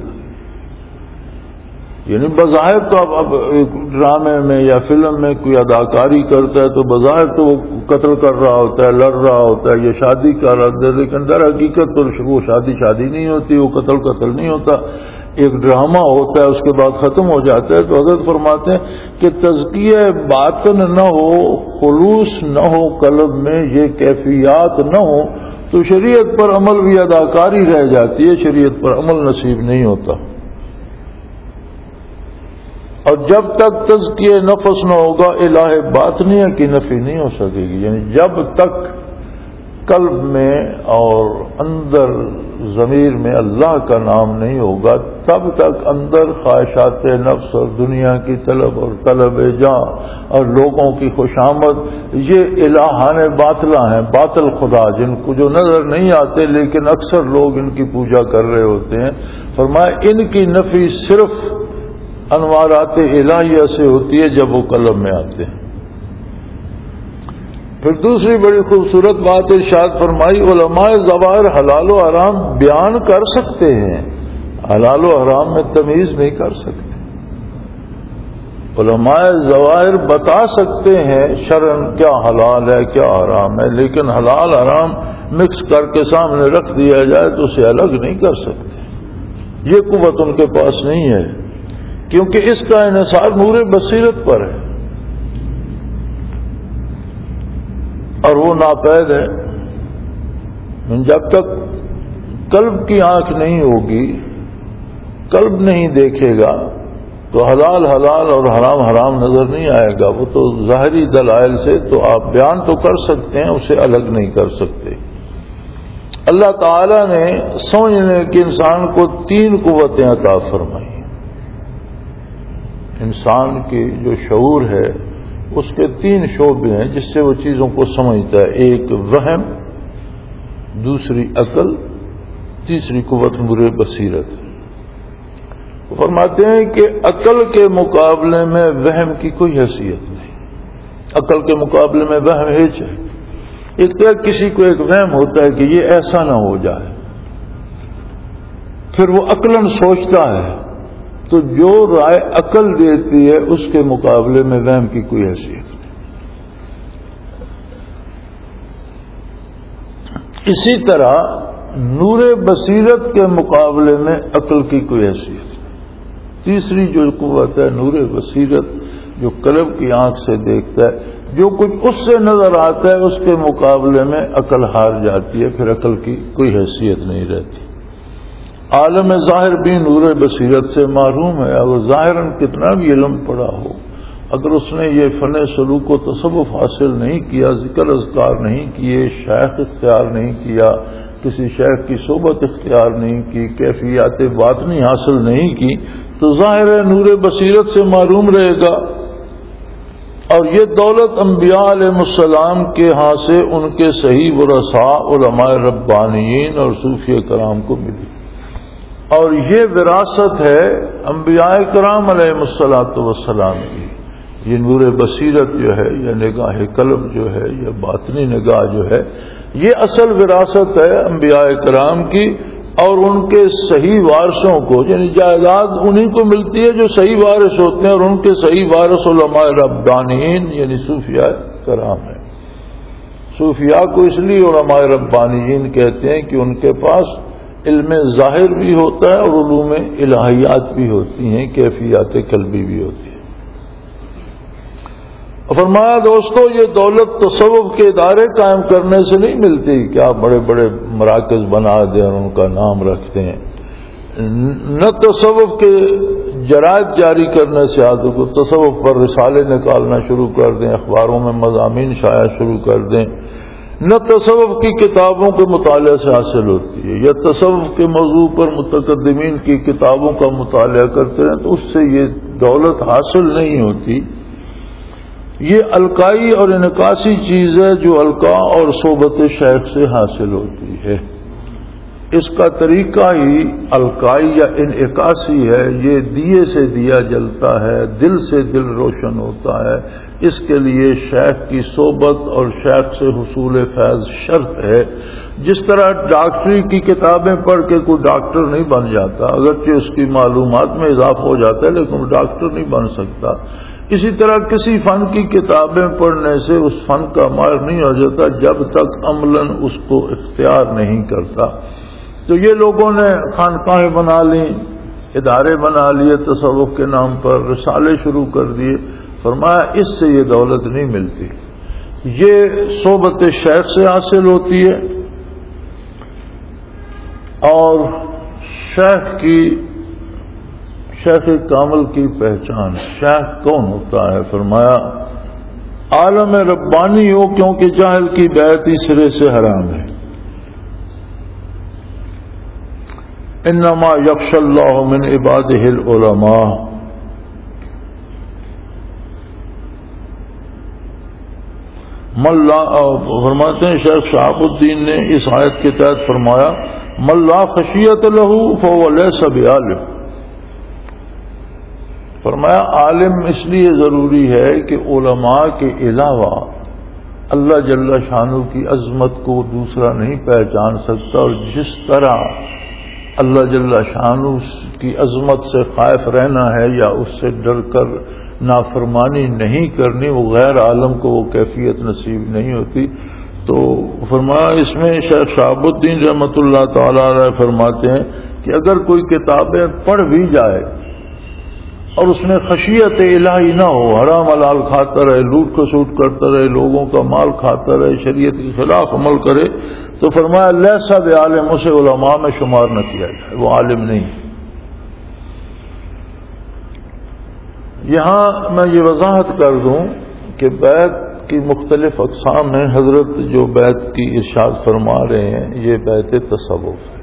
یعنی بظاہر تو اب ڈرامے میں یا فلم میں کوئی اداکاری کرتا ہے تو بظاہر تو وہ قتل کر رہا ہوتا ہے، لڑ رہا ہوتا ہے، یہ شادی کر رہا ہوتا ہے، لیکن در حقیقت تو وہ شادی نہیں ہوتی، وہ قتل نہیں ہوتا، ایک ڈرامہ ہوتا ہے، اس کے بعد ختم ہو جاتا ہے۔ تو حضرت فرماتے ہیں کہ تزکیہ باطن نہ ہو، خلوص نہ ہو قلب میں، یہ کیفیات نہ ہو تو شریعت پر عمل بھی اداکاری رہ جاتی ہے، شریعت پر عمل نصیب نہیں ہوتا۔ اور جب تک تزکیہ نفس نہ ہوگا الہ باطنیہ کی نفی نہیں ہو سکے گی، یعنی جب تک قلب میں اور اندر ضمیر میں اللہ کا نام نہیں ہوگا تب تک اندر خواہشات نفس اور دنیا کی طلب اور طلب جاں اور لوگوں کی خوشامد، یہ الہان باطلہ ہیں، باطل خدا جن کو جو نظر نہیں آتے لیکن اکثر لوگ ان کی پوجا کر رہے ہوتے ہیں۔ فرمایا ان کی نفی صرف انوارات الہیہ سے ہوتی ہے جب وہ قلب میں آتے ہیں۔ پھر دوسری بڑی خوبصورت بات ارشاد فرمائی، علماء ظواہر حلال و حرام بیان کر سکتے ہیں، حلال و حرام میں تمیز نہیں کر سکتے۔ علماء ظواہر بتا سکتے ہیں شرعاً کیا حلال ہے کیا حرام ہے، لیکن حلال حرام مکس کر کے سامنے رکھ دیا جائے تو اسے الگ نہیں کر سکتے، یہ قوت ان کے پاس نہیں ہے، کیونکہ اس کا انحصار نور بصیرت پر ہے اور وہ ناپید ہے۔ جب تک قلب کی آنکھ نہیں ہوگی، قلب نہیں دیکھے گا تو حلال حلال اور حرام حرام نظر نہیں آئے گا۔ وہ تو ظاہری دلائل سے تو آپ بیان تو کر سکتے ہیں، اسے الگ نہیں کر سکتے۔ اللہ تعالی نے سمجھنے کے انسان کو 3 قوتیں عطا فرمائی۔ انسان کی جو شعور ہے اس کے 3 شعبے ہیں جس سے وہ چیزوں کو سمجھتا ہے، ایک وہم، دوسری عقل، تیسری قوت نور بصیرت۔ وہ فرماتے ہیں کہ عقل کے مقابلے میں وہم کی کوئی حیثیت نہیں، عقل کے مقابلے میں وہم ہیچ ہے۔ ایک تو کسی کو ایک وہم ہوتا ہے کہ یہ ایسا نہ ہو جائے، پھر وہ عقلاً سوچتا ہے، تو جو رائے عقل دیتی ہے اس کے مقابلے میں وہم کی کوئی حیثیت نہیں۔ اسی طرح نور بصیرت کے مقابلے میں عقل کی کوئی حیثیت نہیں۔ تیسری جو قوت ہے نور بصیرت، جو قلب کی آنکھ سے دیکھتا ہے، جو کچھ اس سے نظر آتا ہے اس کے مقابلے میں عقل ہار جاتی ہے، پھر عقل کی کوئی حیثیت نہیں رہتی۔ عالم ظاہر بھی نور بصیرت سے محروم ہے، اگر ظاہراً کتنا بھی علم پڑا ہو، اگر اس نے یہ فن سلوک و تصوف حاصل نہیں کیا، ذکر اذکار نہیں کیے، شیخ اختیار نہیں کیا، کسی شیخ کی صحبت اختیار نہیں کی، کیفیات باطنی حاصل نہیں کی، تو ظاہر ہے نور بصیرت سے محروم رہے گا۔ اور یہ دولت انبیاء علیہ السلام کے ہاں سے ان کے صحیح ورثاء علماء ربانیین اور صوفیہ کرام کو ملی، اور یہ وراثت ہے انبیاء کرام علیہ السلام کی۔ یہ نور بصیرت جو ہے، یہ نگاہ قلب جو ہے، یہ باطنی نگاہ جو ہے، یہ اصل وراثت ہے انبیاء کرام کی، اور ان کے صحیح وارثوں کو، یعنی جائیداد انہیں کو ملتی ہے جو صحیح وارث ہوتے ہیں، اور ان کے صحیح وارث علماء ربانیین یعنی صوفیاء کرام ہیں۔ صوفیاء کو اس لیے علماء ربانیین کہتے ہیں کہ ان کے پاس علم ظاہر بھی ہوتا ہے اور علوم الہیات بھی ہوتی ہیں، کیفیات قلبی بھی ہوتی ہیں۔ فرمایا دوستو، یہ دولت تصوف کے ادارے قائم کرنے سے نہیں ملتی کہ آپ بڑے بڑے مراکز بنا دیں اور ان کا نام رکھتے ہیں، نہ تصوف کے جرائد جاری کرنے سے آدھو کو تصوف پر رسالے نکالنا شروع کر دیں، اخباروں میں مضامین شائع شروع کر دیں، نہ تصوف کی کتابوں کے مطالعے سے حاصل ہوتی ہے، یا تصوف کے موضوع پر متقدمین کی کتابوں کا مطالعہ کرتے ہیں تو اس سے یہ دولت حاصل نہیں ہوتی۔ یہ القائی اور انعکاسی چیز ہے جو القاء اور صحبت شیخ سے حاصل ہوتی ہے۔ اس کا طریقہ ہی القائی یا انعکاسی ہے، یہ دیے سے دیا جلتا ہے، دل سے دل روشن ہوتا ہے، اس کے لیے شیخ کی صحبت اور شیخ سے حصول فیض شرط ہے۔ جس طرح ڈاکٹری کی کتابیں پڑھ کے کوئی ڈاکٹر نہیں بن جاتا، اگرچہ اس کی معلومات میں اضافہ ہو جاتا ہے لیکن وہ ڈاکٹر نہیں بن سکتا، اسی طرح کسی فن کی کتابیں پڑھنے سے اس فن کا ماہر نہیں ہو جاتا جب تک عملاً اس کو اختیار نہیں کرتا۔ تو یہ لوگوں نے خانقاہیں بنا لیں، ادارے بنا لیے تصوف کے نام پر، رسالے شروع کر دیے، فرمایا اس سے یہ دولت نہیں ملتی، یہ صحبت شیخ سے حاصل ہوتی ہے۔ اور شیخ کامل کی پہچان، شیخ کون ہوتا ہے؟ فرمایا عالم ربانی ہو، کیونکہ جاہل کی بیعت ہی سرے سے حرام ہے۔ انما یخشی اللہ من عبادہ العلماء، فرماتے ہیں شیخ شہاب الدین نے اس آیت کے تحت فرمایا من لا خشیت لہ فہو لیس بعالم۔ فرمایا عالم اس لیے ضروری ہے کہ علماء کے علاوہ اللہ جل شانہ کی عظمت کو دوسرا نہیں پہچان سکتا، اور جس طرح اللہ جل شانہ کی عظمت سے خائف رہنا ہے یا اس سے ڈر کر نافرمانی نہیں کرنی، وہ غیر عالم کو وہ کیفیت نصیب نہیں ہوتی۔ تو فرمایا اس میں شیخ شہاب الدین رحمۃ اللہ تعالی علیہ فرماتے ہیں کہ اگر کوئی کتابیں پڑھ بھی جائے اور اس میں خشیت الہی نہ ہو، حرام حلال کھاتا رہے، لوٹ کھسوٹ کرتا رہے، لوگوں کا مال کھاتا رہے، شریعت کے خلاف عمل کرے، تو فرمایا لیسا بعالم، اسے علماء میں شمار نہ کیا جائے، وہ عالم نہیں۔ یہاں میں یہ وضاحت کر دوں کہ بیعت کی مختلف اقسام ہیں۔ حضرت جو بیعت کی ارشاد فرما رہے ہیں یہ بیعت تصوف ہے۔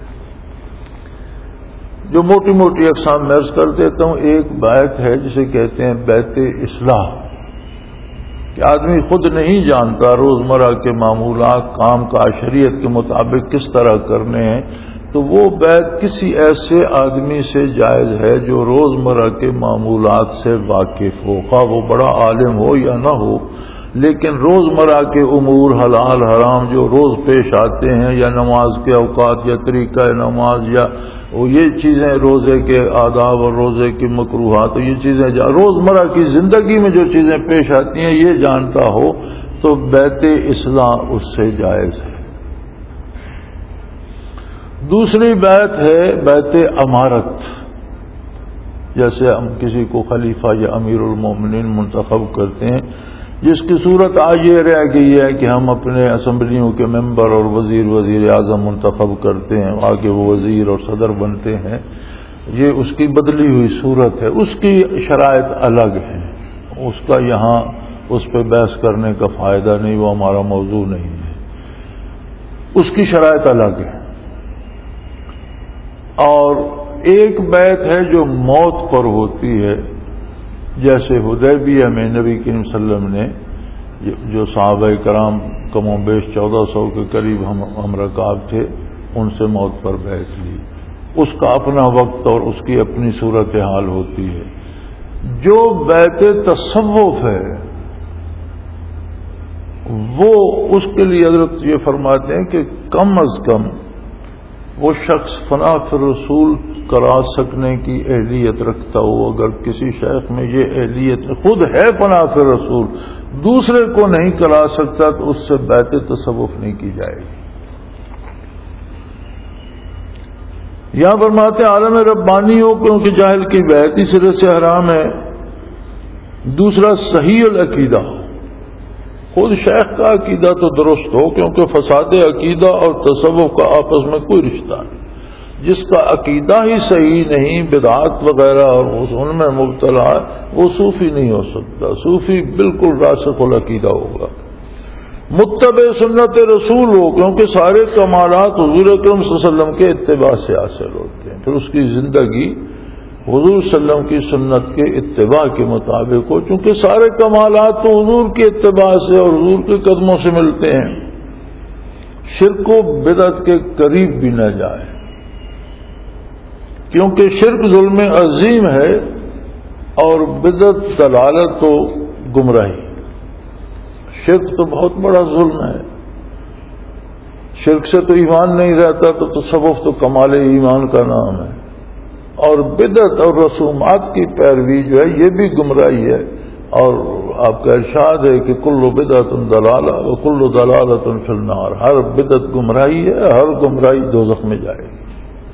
جو موٹی موٹی اقسام میں عرض کر دیتا ہوں، ایک بیعت ہے جسے کہتے ہیں بیعت اصلاح، کہ آدمی خود نہیں جانتا روزمرہ کے معمولات کام کا شریعت کے مطابق کس طرح کرنے ہیں، تو وہ بیعت کسی ایسے آدمی سے جائز ہے جو روزمرہ کے معمولات سے واقف ہو، خواہ وہ بڑا عالم ہو یا نہ ہو، لیکن روزمرہ کے امور حلال حرام جو روز پیش آتے ہیں، یا نماز کے اوقات یا طریقہ نماز، یا یہ چیزیں روزے کے آداب اور روزے کی مکروہات، یہ چیزیں روزمرہ کی زندگی میں جو چیزیں پیش آتی ہیں یہ جانتا ہو تو بیعت اصلاح اس سے جائز ہے۔ دوسری بیعت ہے بیعت امارت، جیسے ہم کسی کو خلیفہ یا امیر المومنین منتخب کرتے ہیں، جس کی صورت آج یہ رہ گئی ہے کہ ہم اپنے اسمبلیوں کے ممبر اور وزیر اعظم منتخب کرتے ہیں، آگے وہ وزیر اور صدر بنتے ہیں، یہ اس کی بدلی ہوئی صورت ہے، اس کی شرائط الگ ہیں، اس کا یہاں اس پہ بحث کرنے کا فائدہ نہیں، وہ ہمارا موضوع نہیں ہے، اس کی شرائط الگ ہے۔ اور ایک بیعت ہے جو موت پر ہوتی ہے، جیسے حدیبیہ میں نبی کریم صلی اللہ علیہ وسلم نے جو صحابہ کرام کم و بیش 1400 کے قریب ہم رکاب تھے، ان سے موت پر بیعت لی، اس کا اپنا وقت اور اس کی اپنی صورتحال ہوتی ہے۔ جو بیعت تصوف ہے وہ اس کے لیے حضرت یہ فرماتے ہیں کہ کم از کم وہ شخص فنا فی الرسول کرا سکنے کی اہلیت رکھتا ہو۔ اگر کسی شیخ میں یہ اہلیت خود ہے فنا فی الرسول، دوسرے کو نہیں کرا سکتا، تو اس سے بیعت تصوف نہیں کی جائے گی۔ یہاں فرماتے ہیں عالم ربانی ہو کیونکہ جاہل کی بیعت ہی سرے سے حرام ہے۔ دوسرا صحیح العقیدہ، خود شیخ کا عقیدہ تو درست ہو، کیونکہ فساد عقیدہ اور تصوف کا آپس میں کوئی رشتہ نہیں۔ جس کا عقیدہ ہی صحیح نہیں، بدعات وغیرہ اور ان میں مبتلا ہے، وہ صوفی نہیں ہو سکتا۔ صوفی بالکل راسخ العقیدہ ہوگا، متبع سنت رسول ہو، کیونکہ سارے کمالات حضور اکرم صلی اللہ علیہ وسلم کے اتباع سے حاصل ہوتے ہیں، پھر اس کی زندگی حضور صلی اللہ علیہ وسلم کی سنت کے اتباع کے مطابق ہو، چونکہ سارے کمالات تو حضور کے اتباع سے اور حضور کے قدموں سے ملتے ہیں۔ شرک و بدعت کے قریب بھی نہ جائے، کیونکہ شرک ظلم عظیم ہے اور بدعت ضلالت و گمراہی۔ شرک تو بہت بڑا ظلم ہے، شرک سے تو ایمان نہیں رہتا، تو تصوف تو کمال ایمان کا نام ہے۔ اور بدعت اور رسومات کی پیروی جو ہے یہ بھی گمراہی ہے، اور آپ کا ارشاد ہے کہ کل بدعت ضلالہ وکل ضلالۃ فی النار، ہر بدعت گمراہی ہے، ہر گمراہی دوزخ میں جائے گی،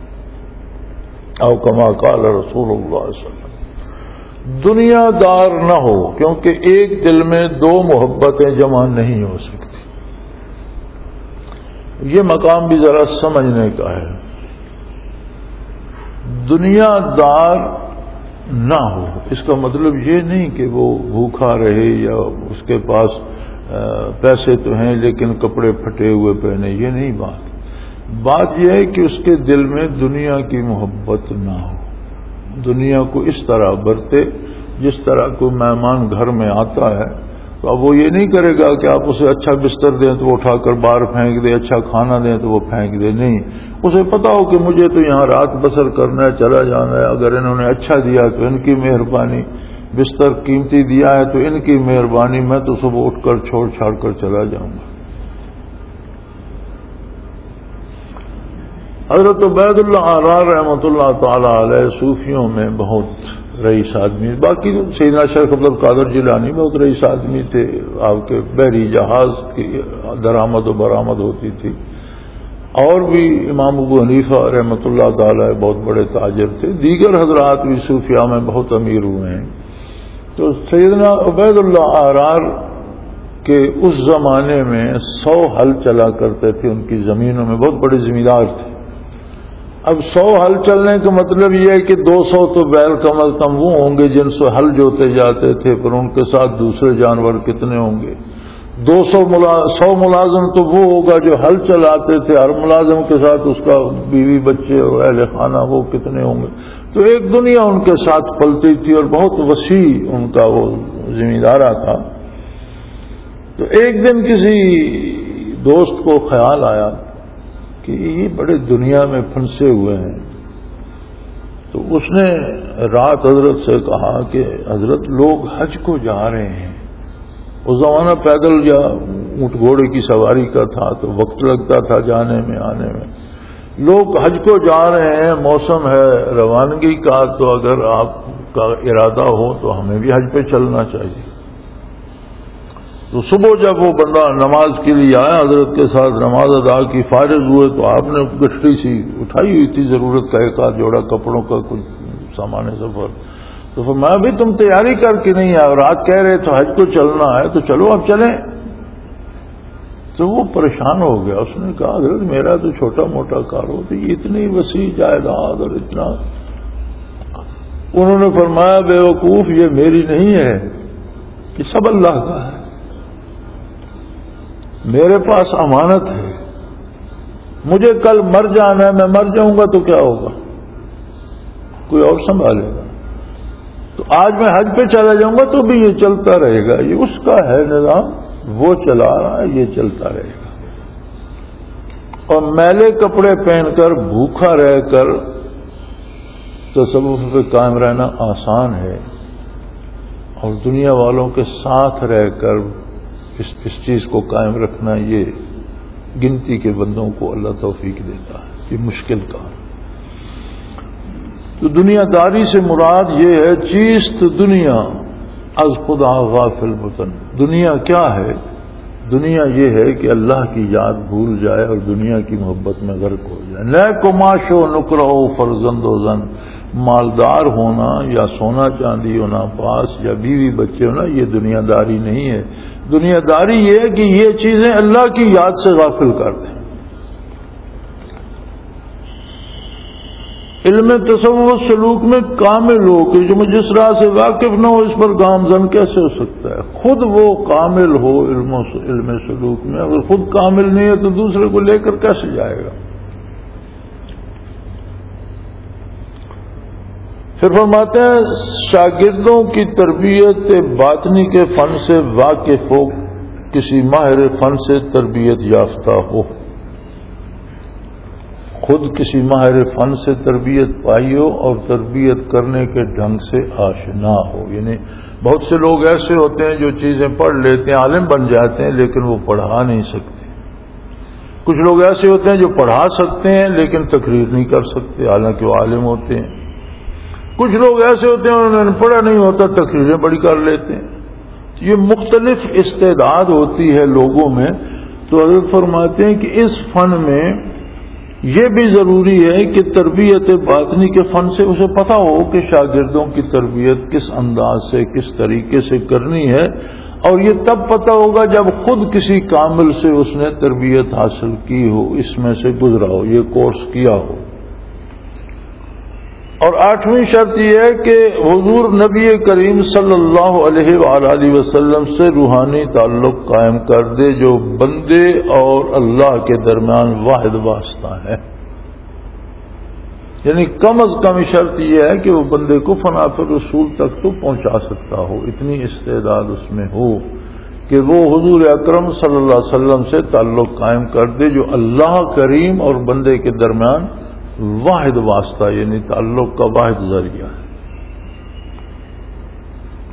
او کما قال رسول اللہ صلی اللہ علیہ وسلم۔ دنیا دار نہ ہو، کیونکہ ایک دل میں دو محبتیں جمع نہیں ہو سکتی۔ یہ مقام بھی ذرا سمجھنے کا ہے۔ دنیا دار نہ ہو، اس کا مطلب یہ نہیں کہ وہ بھوکا رہے یا اس کے پاس پیسے تو ہیں لیکن کپڑے پھٹے ہوئے پہنے، یہ نہیں بات۔ بات یہ ہے کہ اس کے دل میں دنیا کی محبت نہ ہو، دنیا کو اس طرح برتے جس طرح کوئی مہمان گھر میں آتا ہے تو اب وہ یہ نہیں کرے گا کہ آپ اسے اچھا بستر دیں تو وہ اٹھا کر باہر پھینک دے، اچھا کھانا دیں تو وہ پھینک دے، نہیں، اسے پتا ہو کہ مجھے تو یہاں رات بسر کرنا ہے، چلا جانا ہے، اگر انہوں نے اچھا دیا تو ان کی مہربانی، بستر قیمتی دیا ہے تو ان کی مہربانی، میں تو صبح اٹھ کر چھوڑ چھاڑ کر چلا جاؤں گا۔ حضرت عبید اللہ آرار رحمۃ اللہ تعالی علیہ صوفیوں میں بہت رئیس آدمی، باقی سیدنا شیخ عبد القادر جیلانی بہت رئیس آدمی تھے، آپ کے بحری جہاز کی درآمد و برآمد ہوتی تھی، اور بھی امام ابو حنیفہ رحمۃ اللہ تعالی بہت بڑے تاجر تھے، دیگر حضرات بھی صوفیاء میں بہت امیر ہوئے ہیں۔ تو سیدنا عبید اللہ آرار کے اس زمانے میں 100 ہل چلا کرتے تھے، ان کی زمینوں میں بہت بڑے زمیندار تھے۔ اب 100 ہل چلنے کا مطلب یہ ہے کہ 200 تو بیل کم از کم وہ ہوں گے جن سے ہل جوتے جاتے تھے، پر ان کے ساتھ دوسرے جانور کتنے ہوں گے؟ 100 ملازم تو وہ ہوگا جو ہل چلاتے تھے، ہر ملازم کے ساتھ اس کا بیوی بچے اور اہل خانہ، وہ کتنے ہوں گے؟ تو ایک دنیا ان کے ساتھ پلتی تھی اور بہت وسیع ان کا وہ زمیندارہ تھا۔ تو ایک دن کسی دوست کو خیال آیا کہ یہ بڑے دنیا میں پھنسے ہوئے ہیں، تو اس نے رات حضرت سے کہا کہ حضرت لوگ حج کو جا رہے ہیں، اس زمانہ پیدل یا اونٹ گھوڑے کی سواری کا تھا تو وقت لگتا تھا جانے میں آنے میں، لوگ حج کو جا رہے ہیں، موسم ہے روانگی کا، تو اگر آپ کا ارادہ ہو تو ہمیں بھی حج پہ چلنا چاہیے۔ تو صبح جب وہ بندہ نماز کے لیے آیا، حضرت کے ساتھ نماز ادا کی، فارغ ہوئے تو آپ نے گٹھڑی سی اٹھائی ہوئی تھی، ضرورت کا ایک آدھ جوڑا کپڑوں کا کچھ سامان سفر، تو فرمایا بھی تم تیاری کر کے نہیں آئے، رات کہہ رہے تو حج کو چلنا ہے، تو چلو اب چلیں۔ تو وہ پریشان ہو گیا، اس نے کہا حضرت میرا تو چھوٹا موٹا کارو تو یہ اتنی وسیع جائیداد اور اتنا، انہوں نے فرمایا بے وقوف یہ میری نہیں ہے، کہ سب اللہ کا ہے، میرے پاس امانت ہے، مجھے کل مر جانا ہے، میں مر جاؤں گا تو کیا ہوگا، کوئی اور سنبھالے گا، تو آج میں حج پہ چلا جاؤں گا تو بھی یہ چلتا رہے گا، یہ اس کا ہے نظام، وہ چلا رہا ہے، یہ چلتا رہے گا۔ اور میلے کپڑے پہن کر بھوکا رہ کر تصوف پہ قائم رہنا آسان ہے، اور دنیا والوں کے ساتھ رہ کر اس چیز کو قائم رکھنا یہ گنتی کے بندوں کو اللہ توفیق دیتا ہے، یہ مشکل کام۔ تو دنیا داری سے مراد یہ ہے چیست دنیا از خدا غافل بطن، دنیا کیا ہے؟ دنیا یہ ہے کہ اللہ کی یاد بھول جائے اور دنیا کی محبت میں غرق ہو جائے۔ نہ کماش و نکرہ فرزند و زن، مالدار ہونا یا سونا چاندی ہونا پاس یا بیوی بچے ہونا یہ دنیا داری نہیں ہے، دنیا داری یہ ہے کہ یہ چیزیں اللہ کی یاد سے غافل کر دیں۔ علم تصوف سلوک میں کامل ہو کہ جو جس راہ سے واقف نہ ہو اس پر گامزن کیسے ہو سکتا ہے؟ خود وہ کامل ہو علم سلوک میں، اگر خود کامل نہیں ہے تو دوسرے کو لے کر کیسے جائے گا؟ پھر فرماتے ہیں شاگردوں کی تربیت باطنی کے فن سے واقف ہو، کسی ماہر فن سے تربیت یافتہ ہو، خود کسی ماہر فن سے تربیت پائی ہو اور تربیت کرنے کے ڈھنگ سے آشنا ہو۔ یعنی بہت سے لوگ ایسے ہوتے ہیں جو چیزیں پڑھ لیتے ہیں، عالم بن جاتے ہیں لیکن وہ پڑھا نہیں سکتے، کچھ لوگ ایسے ہوتے ہیں جو پڑھا سکتے ہیں لیکن تقریر نہیں کر سکتے حالانکہ وہ عالم ہوتے ہیں، کچھ لوگ ایسے ہوتے ہیں انہوں نے پڑھا نہیں ہوتا تقریریں بڑی کر لیتے ہیں، یہ مختلف استعداد ہوتی ہے لوگوں میں۔ تو حضرت فرماتے ہیں کہ اس فن میں یہ بھی ضروری ہے کہ تربیت باطنی کے فن سے اسے پتہ ہو کہ شاگردوں کی تربیت کس انداز سے کس طریقے سے کرنی ہے، اور یہ تب پتہ ہوگا جب خود کسی کامل سے اس نے تربیت حاصل کی ہو، اس میں سے گزرا ہو، یہ کورس کیا ہو۔ اور 8ویں شرط یہ ہے کہ حضور نبی کریم صلی اللہ علیہ وآلہ وسلم سے روحانی تعلق قائم کر دے جو بندے اور اللہ کے درمیان واحد واسطہ ہے۔ یعنی کم از کم شرط یہ ہے کہ وہ بندے کو فنا رسول تک تو پہنچا سکتا ہو، اتنی استعداد اس میں ہو کہ وہ حضور اکرم صلی اللہ علیہ وسلم سے تعلق قائم کر دے جو اللہ کریم اور بندے کے درمیان واحد واسطہ یعنی تعلق کا واحد ذریعہ ہے۔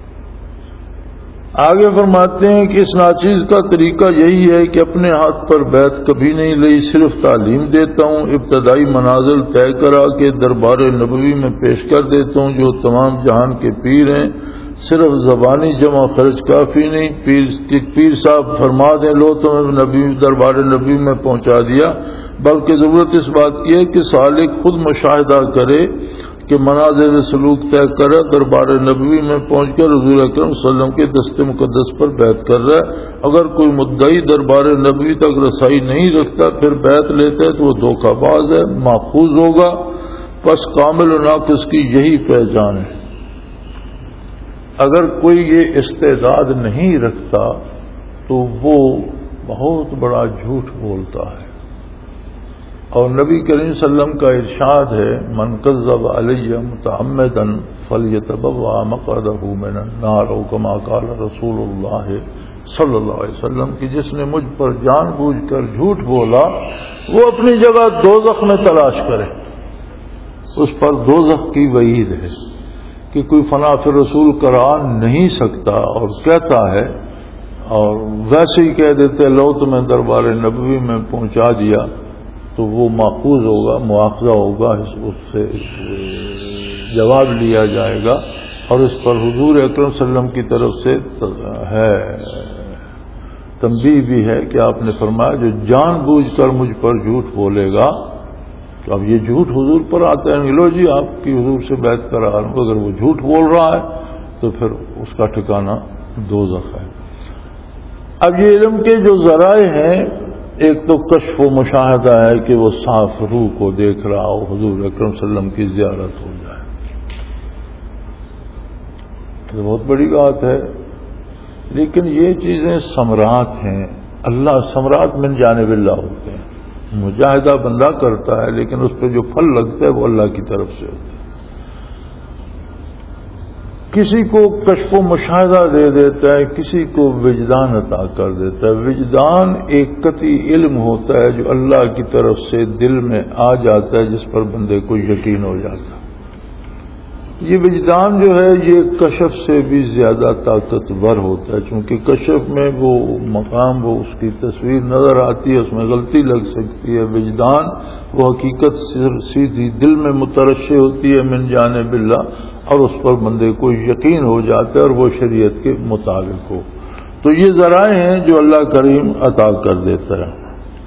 آگے فرماتے ہیں کہ اس ناچیز کا طریقہ یہی ہے کہ اپنے ہاتھ پر بیعت کبھی نہیں لئی، صرف تعلیم دیتا ہوں، ابتدائی منازل طے کرا کے دربار نبوی میں پیش کر دیتا ہوں جو تمام جہان کے پیر ہیں، صرف زبانی جمع خرچ کافی نہیں، پیر صاحب فرما دیں لو تمہیں نبی دربار نبوی میں پہنچا دیا، بلکہ ضرورت اس بات کی ہے کہ سالک خود مشاہدہ کرے کہ منازل سلوک طے کرے، دربار نبوی میں پہنچ کر حضور اکرم صلی اللہ علیہ وسلم کے دست مقدس پر بیعت کر رہا ہے۔ اگر کوئی مدعی دربار نبوی تک رسائی نہیں رکھتا پھر بیعت لیتا ہے تو وہ دھوکہ باز ہے، ماخوذ ہوگا۔ پس کامل و ناقص کی یہی پہچان ہے۔ اگر کوئی یہ استعداد نہیں رکھتا تو وہ بہت بڑا جھوٹ بولتا ہے، اور نبی کریم صلی اللہ علیہ وسلم کا ارشاد ہے من کذب علی متعمدا فلیتبوأ مقعدہ من النار، او کما قال رسول اللہ صلی اللہ علیہ وسلم کہ جس نے مجھ پر جان بوجھ کر جھوٹ بولا وہ اپنی جگہ دوزخ میں تلاش کرے۔ اس پر دوزخ کی وعید ہے کہ کوئی فنا فی رسول کرا نہیں سکتا، اور کہتا ہے اور ویسے ہی کہہ دیتے لو تمہیں دربار نبوی میں پہنچا دیا، تو وہ ماخوذ ہوگا، مواخذہ ہوگا، اس سے جواب لیا جائے گا، اور اس پر حضور اکرم صلی اللہ علیہ وسلم کی طرف سے ہے تنبیہ بھی ہے کہ آپ نے فرمایا جو جان بوجھ کر مجھ پر جھوٹ بولے گا، تو اب یہ جھوٹ حضور پر آتا ہے، لو جی آپ کی حضور سے بیعت کرا رہا ہوں، اگر وہ جھوٹ بول رہا ہے تو پھر اس کا ٹھکانہ دوزخ ہے۔ اب یہ علم کے جو ذرائع ہیں، ایک تو کشف و مشاہدہ ہے کہ وہ صاف روح کو دیکھ رہا ہو، حضور اکرم صلی اللہ علیہ وسلم کی زیارت ہو جائے، یہ بہت بڑی بات ہے۔ لیکن یہ چیزیں ثمرات ہیں، اللہ ثمرات من جانب اللہ ہوتے ہیں، مجاہدہ بندہ کرتا ہے لیکن اس پہ جو پھل لگتا ہے وہ اللہ کی طرف سے ہوتا ہے۔ کسی کو کشف و مشاہدہ دے دیتا ہے، کسی کو وجدان عطا کر دیتا ہے۔ وجدان ایک قطعی علم ہوتا ہے جو اللہ کی طرف سے دل میں آ جاتا ہے، جس پر بندے کو یقین ہو جاتا ہے۔ یہ وجدان جو ہے یہ کشف سے بھی زیادہ طاقتور ہوتا ہے، چونکہ کشف میں وہ مقام، وہ اس کی تصویر نظر آتی ہے، اس میں غلطی لگ سکتی ہے۔ وجدان وہ حقیقت سیدھی دل میں مترشح ہوتی ہے من جانب اللہ، اور اس پر بندے کو یقین ہو جاتا ہے اور وہ شریعت کے مطابق ہو۔ تو یہ ذرائع ہیں جو اللہ کریم عطا کر دیتا ہے۔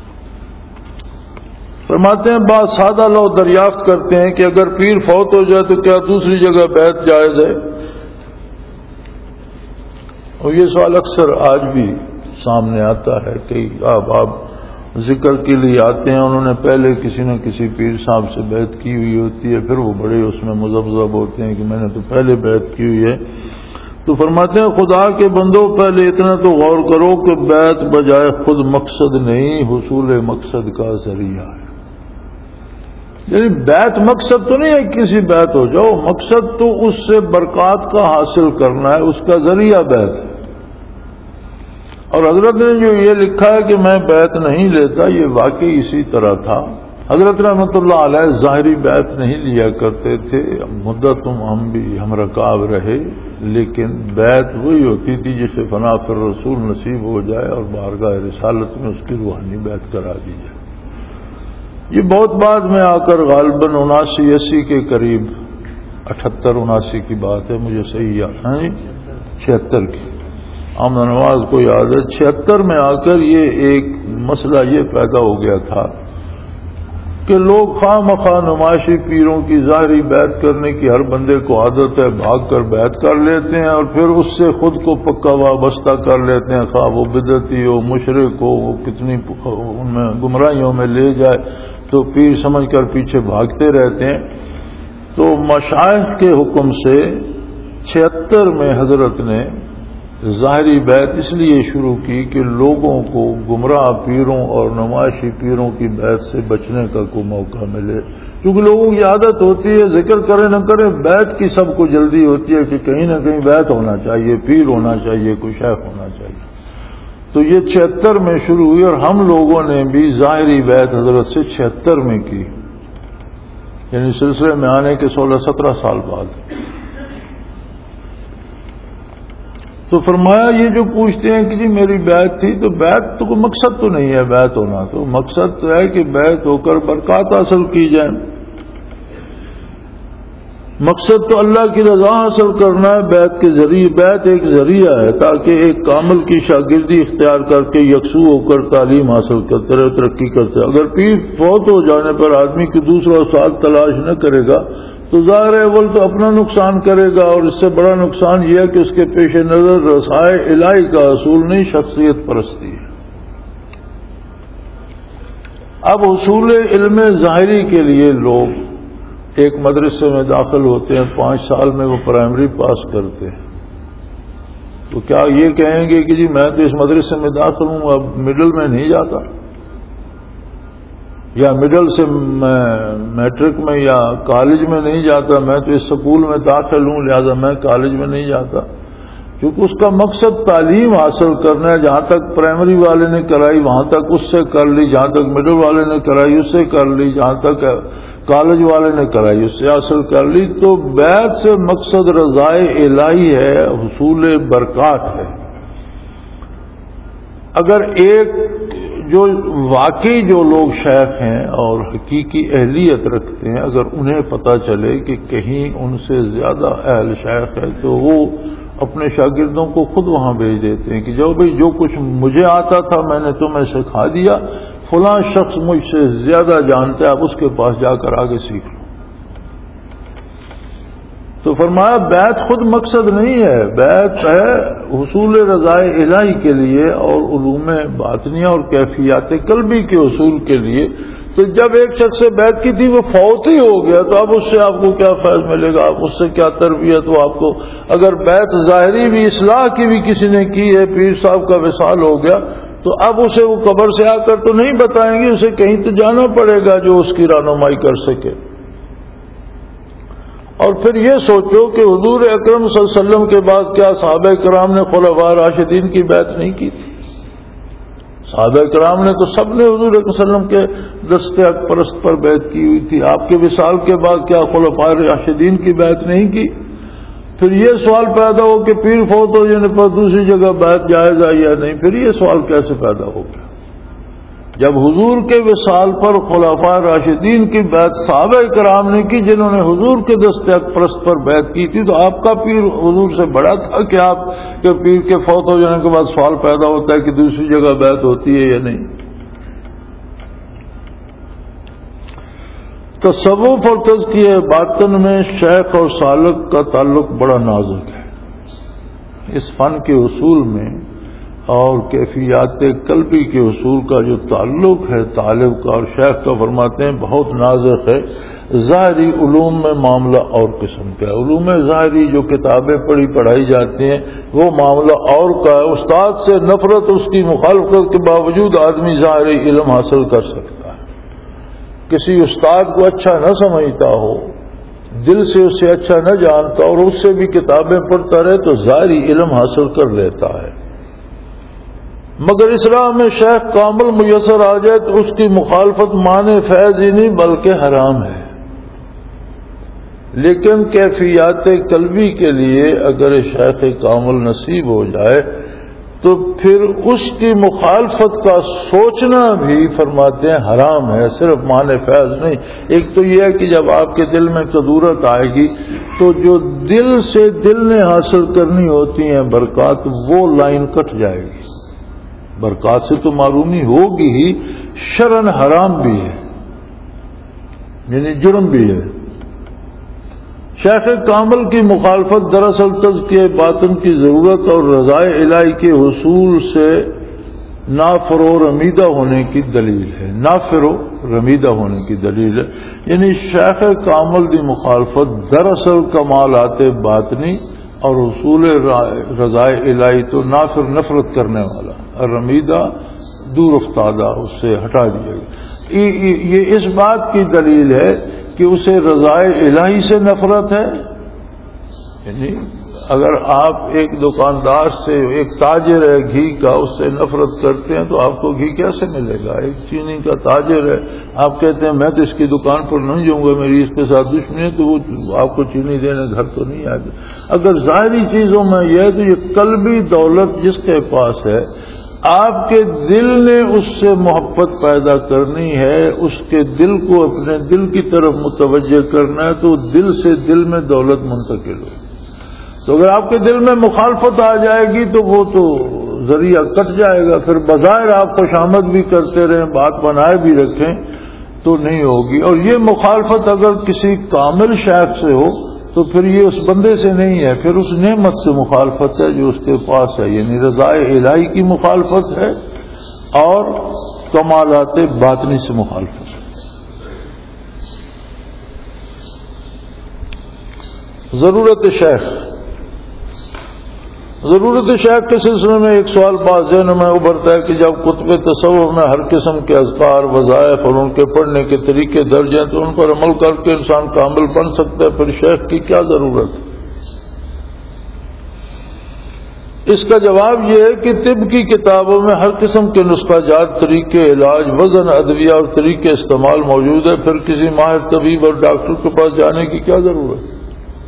فرماتے ہیں بعض سادہ لوگ دریافت کرتے ہیں کہ اگر پیر فوت ہو جائے تو کیا دوسری جگہ بیعت جائز ہے؟ اور یہ سوال اکثر آج بھی سامنے آتا ہے کہ آپ ذکر کے لیے آتے ہیں، انہوں نے پہلے کسی نہ کسی پیر صاحب سے بیعت کی ہوئی ہوتی ہے، پھر وہ بڑے اس میں مذبذب ہوتے ہیں کہ میں نے تو پہلے بیعت کی ہوئی ہے۔ تو فرماتے ہیں خدا کے بندوں پہلے اتنا تو غور کرو کہ بیعت بجائے خود مقصد نہیں، حصول مقصد کا ذریعہ ہے۔ یعنی بیعت مقصد تو نہیں ہے کسی بیعت ہو جاؤ، مقصد تو اس سے برکات کا حاصل کرنا ہے، اس کا ذریعہ بیعت ہے۔ اور حضرت نے جو یہ لکھا ہے کہ میں بیعت نہیں لیتا، یہ واقعی اسی طرح تھا۔ حضرت رحمۃ اللہ علیہ ظاہری بیعت نہیں لیا کرتے تھے، مدت ہم بھی ہم رکاب رہے، لیکن بیعت وہی ہوتی تھی جسے فنا فی الرسول نصیب ہو جائے اور بارگاہ رسالت میں اس کی روحانی بیعت کرا دی جائے۔ یہ بہت بعد میں آ کر غالباً 79-80 کے قریب، 78-79 کی بات ہے، مجھے صحیح یاد ہے، 76 کی آمد نواز کو یاد ہے۔ 76 میں آ کر یہ ایک مسئلہ یہ پیدا ہو گیا تھا کہ لوگ خواہ مخواہ نمائشی پیروں کی ظاہری بیعت کرنے کی ہر بندے کو عادت ہے، بھاگ کر بیعت کر لیتے ہیں اور پھر اس سے خود کو پکا وابستہ کر لیتے ہیں، خواہ وہ بدعتی ہو، مشرک ہو، وہ کتنی ان میں گمراہیوں میں لے جائے تو پیر سمجھ کر پیچھے بھاگتے رہتے ہیں۔ تو مشائخ کے حکم سے 76 میں حضرت نے ظاہری بیعت اس لیے شروع کی کہ لوگوں کو گمراہ پیروں اور نمائشی پیروں کی بیعت سے بچنے کا کوئی موقع ملے، کیونکہ لوگوں کی عادت ہوتی ہے ذکر کرے نہ کرے بیعت کی، سب کو جلدی ہوتی ہے کہ کہیں نہ کہیں بیعت ہونا چاہیے، پیر ہونا چاہیے، کوئی شیخ ہونا چاہیے۔ تو یہ 76 میں شروع ہوئی اور ہم لوگوں نے بھی ظاہری بیعت حضرت سے 76 میں کی، یعنی سلسلے میں آنے کے 16-17 سال بعد۔ تو فرمایا یہ جو پوچھتے ہیں کہ جی میری بیعت تھی، تو بیعت تو کوئی مقصد تو نہیں ہے، بیعت ہونا تو مقصد تو ہے کہ بیعت ہو کر برکات حاصل کی جائے، مقصد تو اللہ کی رضا حاصل کرنا ہے بیعت کے ذریعے۔ بیعت ایک ذریعہ ہے تاکہ ایک کامل کی شاگردی اختیار کر کے یکسو ہو کر تعلیم حاصل کرتے رہے، ترقی کرتے۔ اگر پیر فوت ہو جانے پر آدمی کی دوسرا استاد تلاش نہ کرے گا تو ظاہر ہے اول تو اپنا نقصان کرے گا، اور اس سے بڑا نقصان یہ ہے کہ اس کے پیش نظر رسائے الہی کا حصول نہیں، شخصیت پرستی ہے۔ اب حصول علم ظاہری کے لیے لوگ ایک مدرسے میں داخل ہوتے ہیں، 5 سال میں وہ پرائمری پاس کرتے ہیں، تو کیا یہ کہیں گے کہ جی میں تو اس مدرسے میں داخل ہوں، اب مڈل میں نہیں جاتا، یا مڈل سے میٹرک میں یا کالج میں نہیں جاتا، میں تو اس سکول میں داخل ہوں لہذا میں کالج میں نہیں جاتا؟ کیونکہ اس کا مقصد تعلیم حاصل کرنا ہے، جہاں تک پرائمری والے نے کرائی وہاں تک اس سے کر لی، جہاں تک مڈل والے نے کرائی اس سے کر لی، جہاں تک کالج والے نے کرائی اس سے حاصل کر لی۔ تو بیعت سے مقصد رضائے الہی ہے، حصول برکات ہے۔ اگر ایک جو واقعی جو لوگ شیخ ہیں اور حقیقی اہلیت رکھتے ہیں، اگر انہیں پتہ چلے کہ کہیں ان سے زیادہ اہل شیخ ہے تو وہ اپنے شاگردوں کو خود وہاں بھیج دیتے ہیں کہ جو بھئی جو کچھ مجھے آتا تھا میں نے تمہیں سکھا دیا، فلاں شخص مجھ سے زیادہ جانتا ہے، اب اس کے پاس جا کر آگے سیکھ لو۔ تو فرمایا بیعت خود مقصد نہیں ہے، بیعت ہے حصول رضائے الہی کے لیے اور علوم باطنیہ اور کیفیات قلبی کے حصول کے لیے۔ تو جب ایک شخص سے بیعت کی تھی وہ فوت ہی ہو گیا تو اب اس سے آپ کو کیا فیض ملے گا، اب اس سے کیا تربیت ہو آپ کو؟ اگر بیعت ظاہری بھی اصلاح کی بھی کسی نے کی ہے، پیر صاحب کا وصال ہو گیا، تو اب اسے وہ قبر سے آ کر تو نہیں بتائیں گے، اسے کہیں تو جانا پڑے گا جو اس کی رہنمائی کر سکے۔ اور پھر یہ سوچو کہ حضور اکرم صلی اللہ علیہ وسلم کے بعد کیا صحابہ کرام نے خلفاء راشدین کی بیعت نہیں کی تھی؟ صحابہ کرام نے تو سب نے حضور اکرم صلی اللہ علیہ وسلم کے دست حق پرست پر بیعت کی ہوئی تھی۔ آپ کے وصال کے بعد کیا خلفاء راشدین کی بیعت نہیں کی؟ پھر یہ سوال پیدا ہو کہ پیر فوت ہو جانے پر دوسری جگہ بیعت جائز ہے یا نہیں، پھر یہ سوال کیسے پیدا ہو گیا؟ جب حضور کے وصال پر خلفاء راشدین کی بیعت صحابہ کرام نے کی جنہوں نے حضور کے دست حق پرست پر بیعت کی تھی، تو آپ کا پیر حضور سے بڑا تھا کہ آپ کے پیر کے فوت ہو جانے کے بعد سوال پیدا ہوتا ہے کہ دوسری جگہ بیعت ہوتی ہے یا نہیں؟ تصوف اور تزکیہ باطن میں شیخ اور سالک کا تعلق بڑا نازک ہے۔ اس فن کے اصول میں اور کیفیات قلبی کے اصول کا جو تعلق ہے طالب کا اور شیخ کا، فرماتے ہیں بہت نازک ہے۔ ظاہری علوم میں معاملہ اور قسم کا ہے، علوم ظاہری جو کتابیں پڑھائی جاتی ہیں وہ معاملہ اور کا ہے۔ استاد سے نفرت، اس کی مخالفت کے باوجود آدمی ظاہری علم حاصل کر سکتا ہے۔ کسی استاد کو اچھا نہ سمجھتا ہو، دل سے اسے اچھا نہ جانتا اور اس سے بھی کتابیں پڑھتا رہے تو ظاہری علم حاصل کر لیتا ہے، مگر اسلام میں شیخ کامل میسر آ جائے تو اس کی مخالفت معنی فیض ہی نہیں بلکہ حرام ہے۔ لیکن کیفیات قلبی کے لیے اگر شیخ کامل نصیب ہو جائے تو پھر اس کی مخالفت کا سوچنا بھی فرماتے ہیں حرام ہے، صرف معنی فیض نہیں۔ ایک تو یہ ہے کہ جب آپ کے دل میں قدورت آئے گی تو جو دل سے دل نے حاصل کرنی ہوتی ہیں برکات، وہ لائن کٹ جائے گی۔ برکات سے تو معرومی ہوگی ہی، شرعن حرام بھی ہے، یعنی جرم بھی ہے۔ شیخ کامل کی مخالفت دراصل تزکیہ باطن کی ضرورت اور رضائے الہی کے حصول سے نافر و رمیدہ ہونے کی دلیل ہے، نافر و رمیدہ ہونے کی دلیل ہے۔ یعنی شیخ کامل کی مخالفت دراصل کمالات باطنی اور حصول رضائے الہی تو نافر نفرت کرنے والا، رمیدہ دور افتادہ، اس سے ہٹا دیا گیا۔ یہ اس بات کی دلیل ہے کہ اسے رضائے الہی سے نفرت ہے، یعنی اگر آپ ایک دکاندار سے، ایک تاجر ہے گھی کا، اس سے نفرت کرتے ہیں تو آپ کو گھی کیسے ملے گا؟ ایک چینی کا تاجر ہے، آپ کہتے ہیں میں تو اس کی دکان پر نہیں جاؤں گا، میری اس کے ساتھ دشمنی ہے، تو وہ آپ کو چینی دینے گھر تو نہیں آئے گا۔ اگر ظاہری چیزوں میں یہ ہے تو یہ قلبی دولت جس کے پاس ہے، آپ کے دل نے اس سے محبت پیدا کرنی ہے، اس کے دل کو اپنے دل کی طرف متوجہ کرنا ہے، تو دل سے دل میں دولت منتقل ہو۔ تو اگر آپ کے دل میں مخالفت آ جائے گی تو وہ تو ذریعہ کٹ جائے گا، پھر بظاہر آپ خوشامد بھی کرتے رہیں، بات بنائے بھی رکھیں تو نہیں ہوگی۔ اور یہ مخالفت اگر کسی کامل شیخ سے ہو تو پھر یہ اس بندے سے نہیں ہے، پھر اس نعمت سے مخالفت ہے جو اس کے پاس ہے، یعنی رضا الہی کی مخالفت ہے اور کمالات باطنی سے مخالفت ہے۔ ضرورت شیخ کے سلسلے میں ایک سوال بعض ذہنوں میں ابھرتا ہے کہ جب کتب تصوف میں ہر قسم کے اذکار، وظائف اور ان کے پڑھنے کے طریقے درج ہیں تو ان پر عمل کر کے انسان کامل بن سکتا ہے، پھر شیخ کی کیا ضرورت ہے؟ اس کا جواب یہ ہے کہ طب کی کتابوں میں ہر قسم کے نسخہ جات، طریقے علاج، وزن، ادویہ اور طریقے استعمال موجود ہے، پھر کسی ماہر طبیب اور ڈاکٹر کے پاس جانے کی کیا ضرورت ہے؟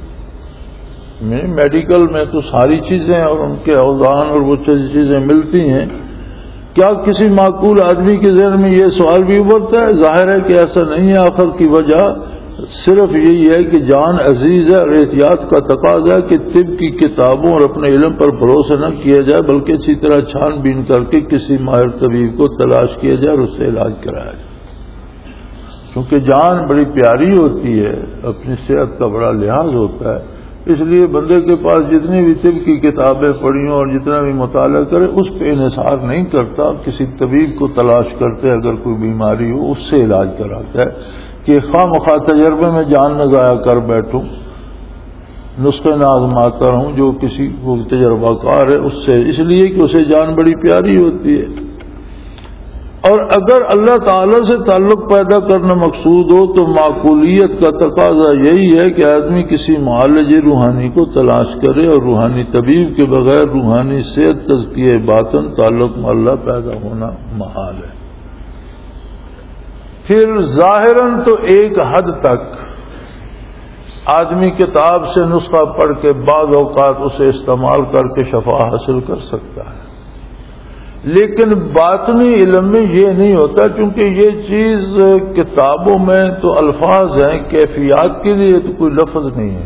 میڈیکل میں تو ساری چیزیں اور ان کے اوزان اور وہ چیزیں ملتی ہیں۔ کیا کسی معقول آدمی کے ذہن میں یہ سوال بھی ابھرتا ہے؟ ظاہر ہے کہ ایسا نہیں ہے۔ آخر کی وجہ صرف یہی ہے کہ جان عزیز ہے اور احتیاط کا تقاضا ہے کہ طب کی کتابوں اور اپنے علم پر بھروسہ نہ کیا جائے، بلکہ اچھی طرح چھان بین کر کے کسی ماہر طبیب کو تلاش کیا جائے اور اس سے علاج کرایا جائے، کیونکہ جان بڑی پیاری ہوتی ہے، اپنی صحت کا بڑا لحاظ ہوتا ہے۔ اس لیے بندے کے پاس جتنی بھی طب کی کتابیں پڑھی ہوں اور جتنا بھی مطالعہ کرے اس پہ انحصار نہیں کرتا، کسی طبیب کو تلاش کرتے اگر کوئی بیماری ہو اس سے علاج کراتا ہے کہ خواہ مخواہ تجربے میں جان نہ ضائع کر بیٹھوں، نسخے نہ آزماتا رہوں جو کسی کو تجربہ کار ہے اس سے، اس لیے کہ اسے جان بڑی پیاری ہوتی ہے۔ اور اگر اللہ تعالی سے تعلق پیدا کرنا مقصود ہو تو معقولیت کا تقاضا یہی ہے کہ آدمی کسی معالج روحانی کو تلاش کرے اور روحانی طبیب کے بغیر روحانی صحت، تزکیہ باطن، تعلق میں اللہ پیدا ہونا محال ہے۔ پھر ظاہراً تو ایک حد تک آدمی کتاب سے نسخہ پڑھ کے بعض اوقات اسے استعمال کر کے شفا حاصل کر سکتا ہے، لیکن باطنی علم میں یہ نہیں ہوتا، کیونکہ یہ چیز کتابوں میں تو الفاظ ہیں، کیفیات کے لیے تو کوئی لفظ نہیں ہے۔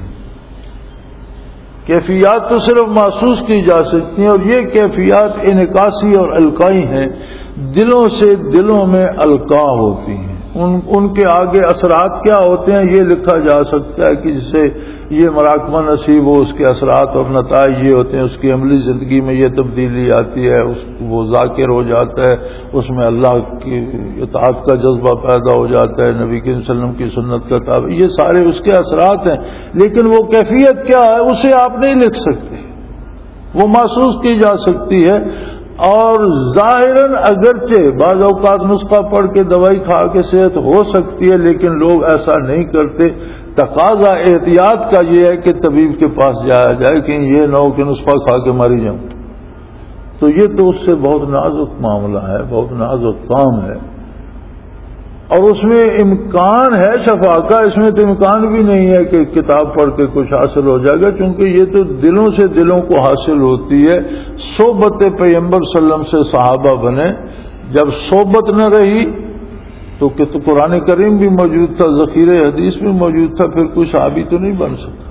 کیفیات تو صرف محسوس کی جا سکتی ہیں، اور یہ کیفیات انعکاسی اور القائی ہیں، دلوں سے دلوں میں القاء ہوتی ہیں۔ ان کے آگے اثرات کیا ہوتے ہیں یہ لکھا جا سکتا ہے کہ جس سے یہ مراقبہ نصیب ہو، اس کے اثرات اور نتائج یہ ہوتے ہیں، اس کی عملی زندگی میں یہ تبدیلی آتی ہے، وہ ذاکر ہو جاتا ہے، اس میں اللہ کی اطاعت کا جذبہ پیدا ہو جاتا ہے، نبی کریم صلی اللہ علیہ وسلم کی سنت کا تابع، یہ سارے اس کے اثرات ہیں۔ لیکن وہ کیفیت کیا ہے اسے آپ نہیں لکھ سکتے، وہ محسوس کی جا سکتی ہے۔ اور ظاہراً اگرچہ بعض اوقات نسخہ پڑھ کے دوائی کھا کے صحت ہو سکتی ہے، لیکن لوگ ایسا نہیں کرتے۔ تقاضا احتیاط کا یہ ہے کہ طبیب کے پاس جایا جائے کہ یہ نہ ہو کہ نسخہ کھا کے ماری جاؤں، تو یہ تو اس سے بہت نازک معاملہ ہے، بہت نازک کام ہے، اور اس میں امکان ہے شفا کا، اس میں تو امکان بھی نہیں ہے کہ کتاب پڑھ کے کچھ حاصل ہو جائے گا، کیونکہ یہ تو دلوں سے دلوں کو حاصل ہوتی ہے۔ صحبت پیغمبر صلی اللہ علیہ وسلم سے صحابہ بنے، جب صحبت نہ رہی تو قرآن کریم بھی موجود تھا، ذخیرہ حدیث بھی موجود تھا، پھر کوئی صحابی تو نہیں بن سکتا۔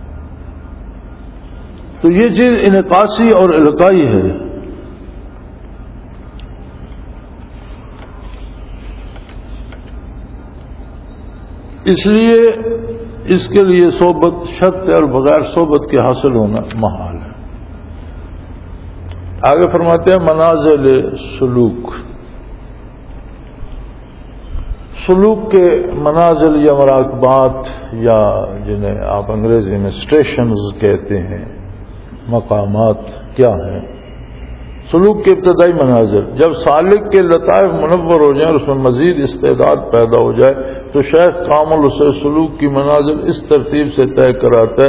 تو یہ چیز انعکاسی اور القائی ہے۔ اس لیے اس کے لیے صحبت شرط ہے اور بغیر صحبت کے حاصل ہونا محال ہے۔ آگے فرماتے ہیں منازل سلوک۔ سلوک کے منازل یا مراقبات یا جنہیں آپ انگریزی میں اسٹیشنز کہتے ہیں، مقامات کیا ہیں؟ سلوک کے ابتدائی مناظر، جب سالک کے لطائف منور ہو جائیں اور اس میں مزید استعداد پیدا ہو جائے تو شیخ کامل اسے سلوک کی منازل اس ترتیب سے طے کراتا ہے: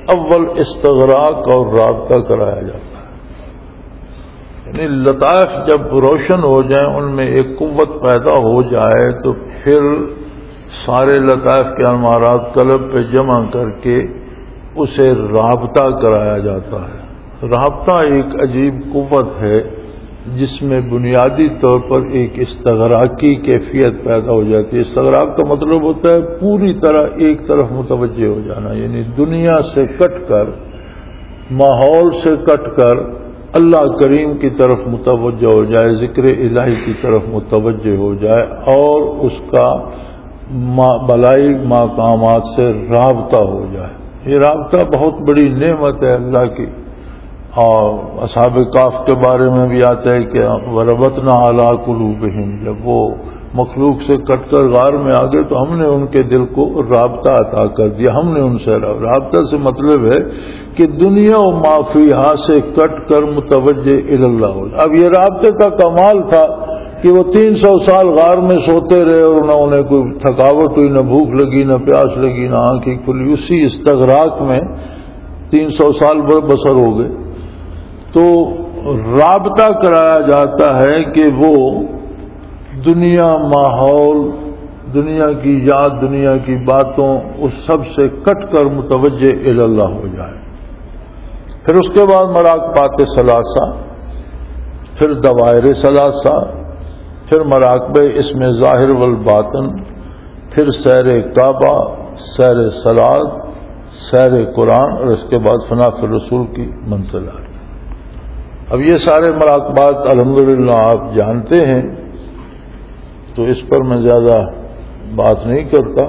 اول استغراق اور رابطہ کرایا جاتا ہے. یعنی لطائف جب روشن ہو جائیں، ان میں ایک قوت پیدا ہو جائے، تو پھر سارے لطائف کے انوارات قلب پہ جمع کر کے اسے رابطہ کرایا جاتا ہے. رابطہ ایک عجیب قوت ہے جس میں بنیادی طور پر ایک استغراقی کیفیت پیدا ہو جاتی ہے. استغراق کا مطلب ہوتا ہے پوری طرح ایک طرف متوجہ ہو جانا، یعنی دنیا سے کٹ کر، ماحول سے کٹ کر اللہ کریم کی طرف متوجہ ہو جائے، ذکر الہی کی طرف متوجہ ہو جائے، اور اس کا بلائی مقامات سے رابطہ ہو جائے. یہ رابطہ بہت بڑی نعمت ہے اللہ کی. اور اصحاب کہف کے بارے میں بھی آتا ہے کہ وَرَبَطْنَا عَلَىٰ قُلُوبِهِمْ، جب وہ مخلوق سے کٹ کر غار میں آ گئے تو ہم نے ان کے دل کو رابطہ عطا کر دیا. ہم نے ان سے رابطہ سے مطلب ہے کہ دنیا و ما فیہا سے کٹ کر متوجہ اللہ ہو. اب یہ رابطے کا کمال تھا کہ وہ 300 سال غار میں سوتے رہے اور نہ انہیں کوئی تھکاوٹ ہوئی، نہ بھوک لگی، نہ پیاس لگی، نہ آنکھیں کھلی. اسی استغراق میں 300 سال بسر ہو گئے. تو رابطہ کرایا جاتا ہے کہ وہ دنیا، ماحول، دنیا کی یاد، دنیا کی باتوں، اس سب سے کٹ کر متوجہ اللہ ہو جائے. پھر اس کے بعد مراقبات ثلاثہ، پھر دوائر ثلاثہ، پھر مراقبہ اسم ظاہر والباطن، پھر سیر کعبہ، سیر صلاۃ، سیر قرآن، اور اس کے بعد فنا فی الرسول کی منزل. اب یہ سارے مراقبات الحمدللہ آپ جانتے ہیں، تو اس پر میں زیادہ بات نہیں کرتا.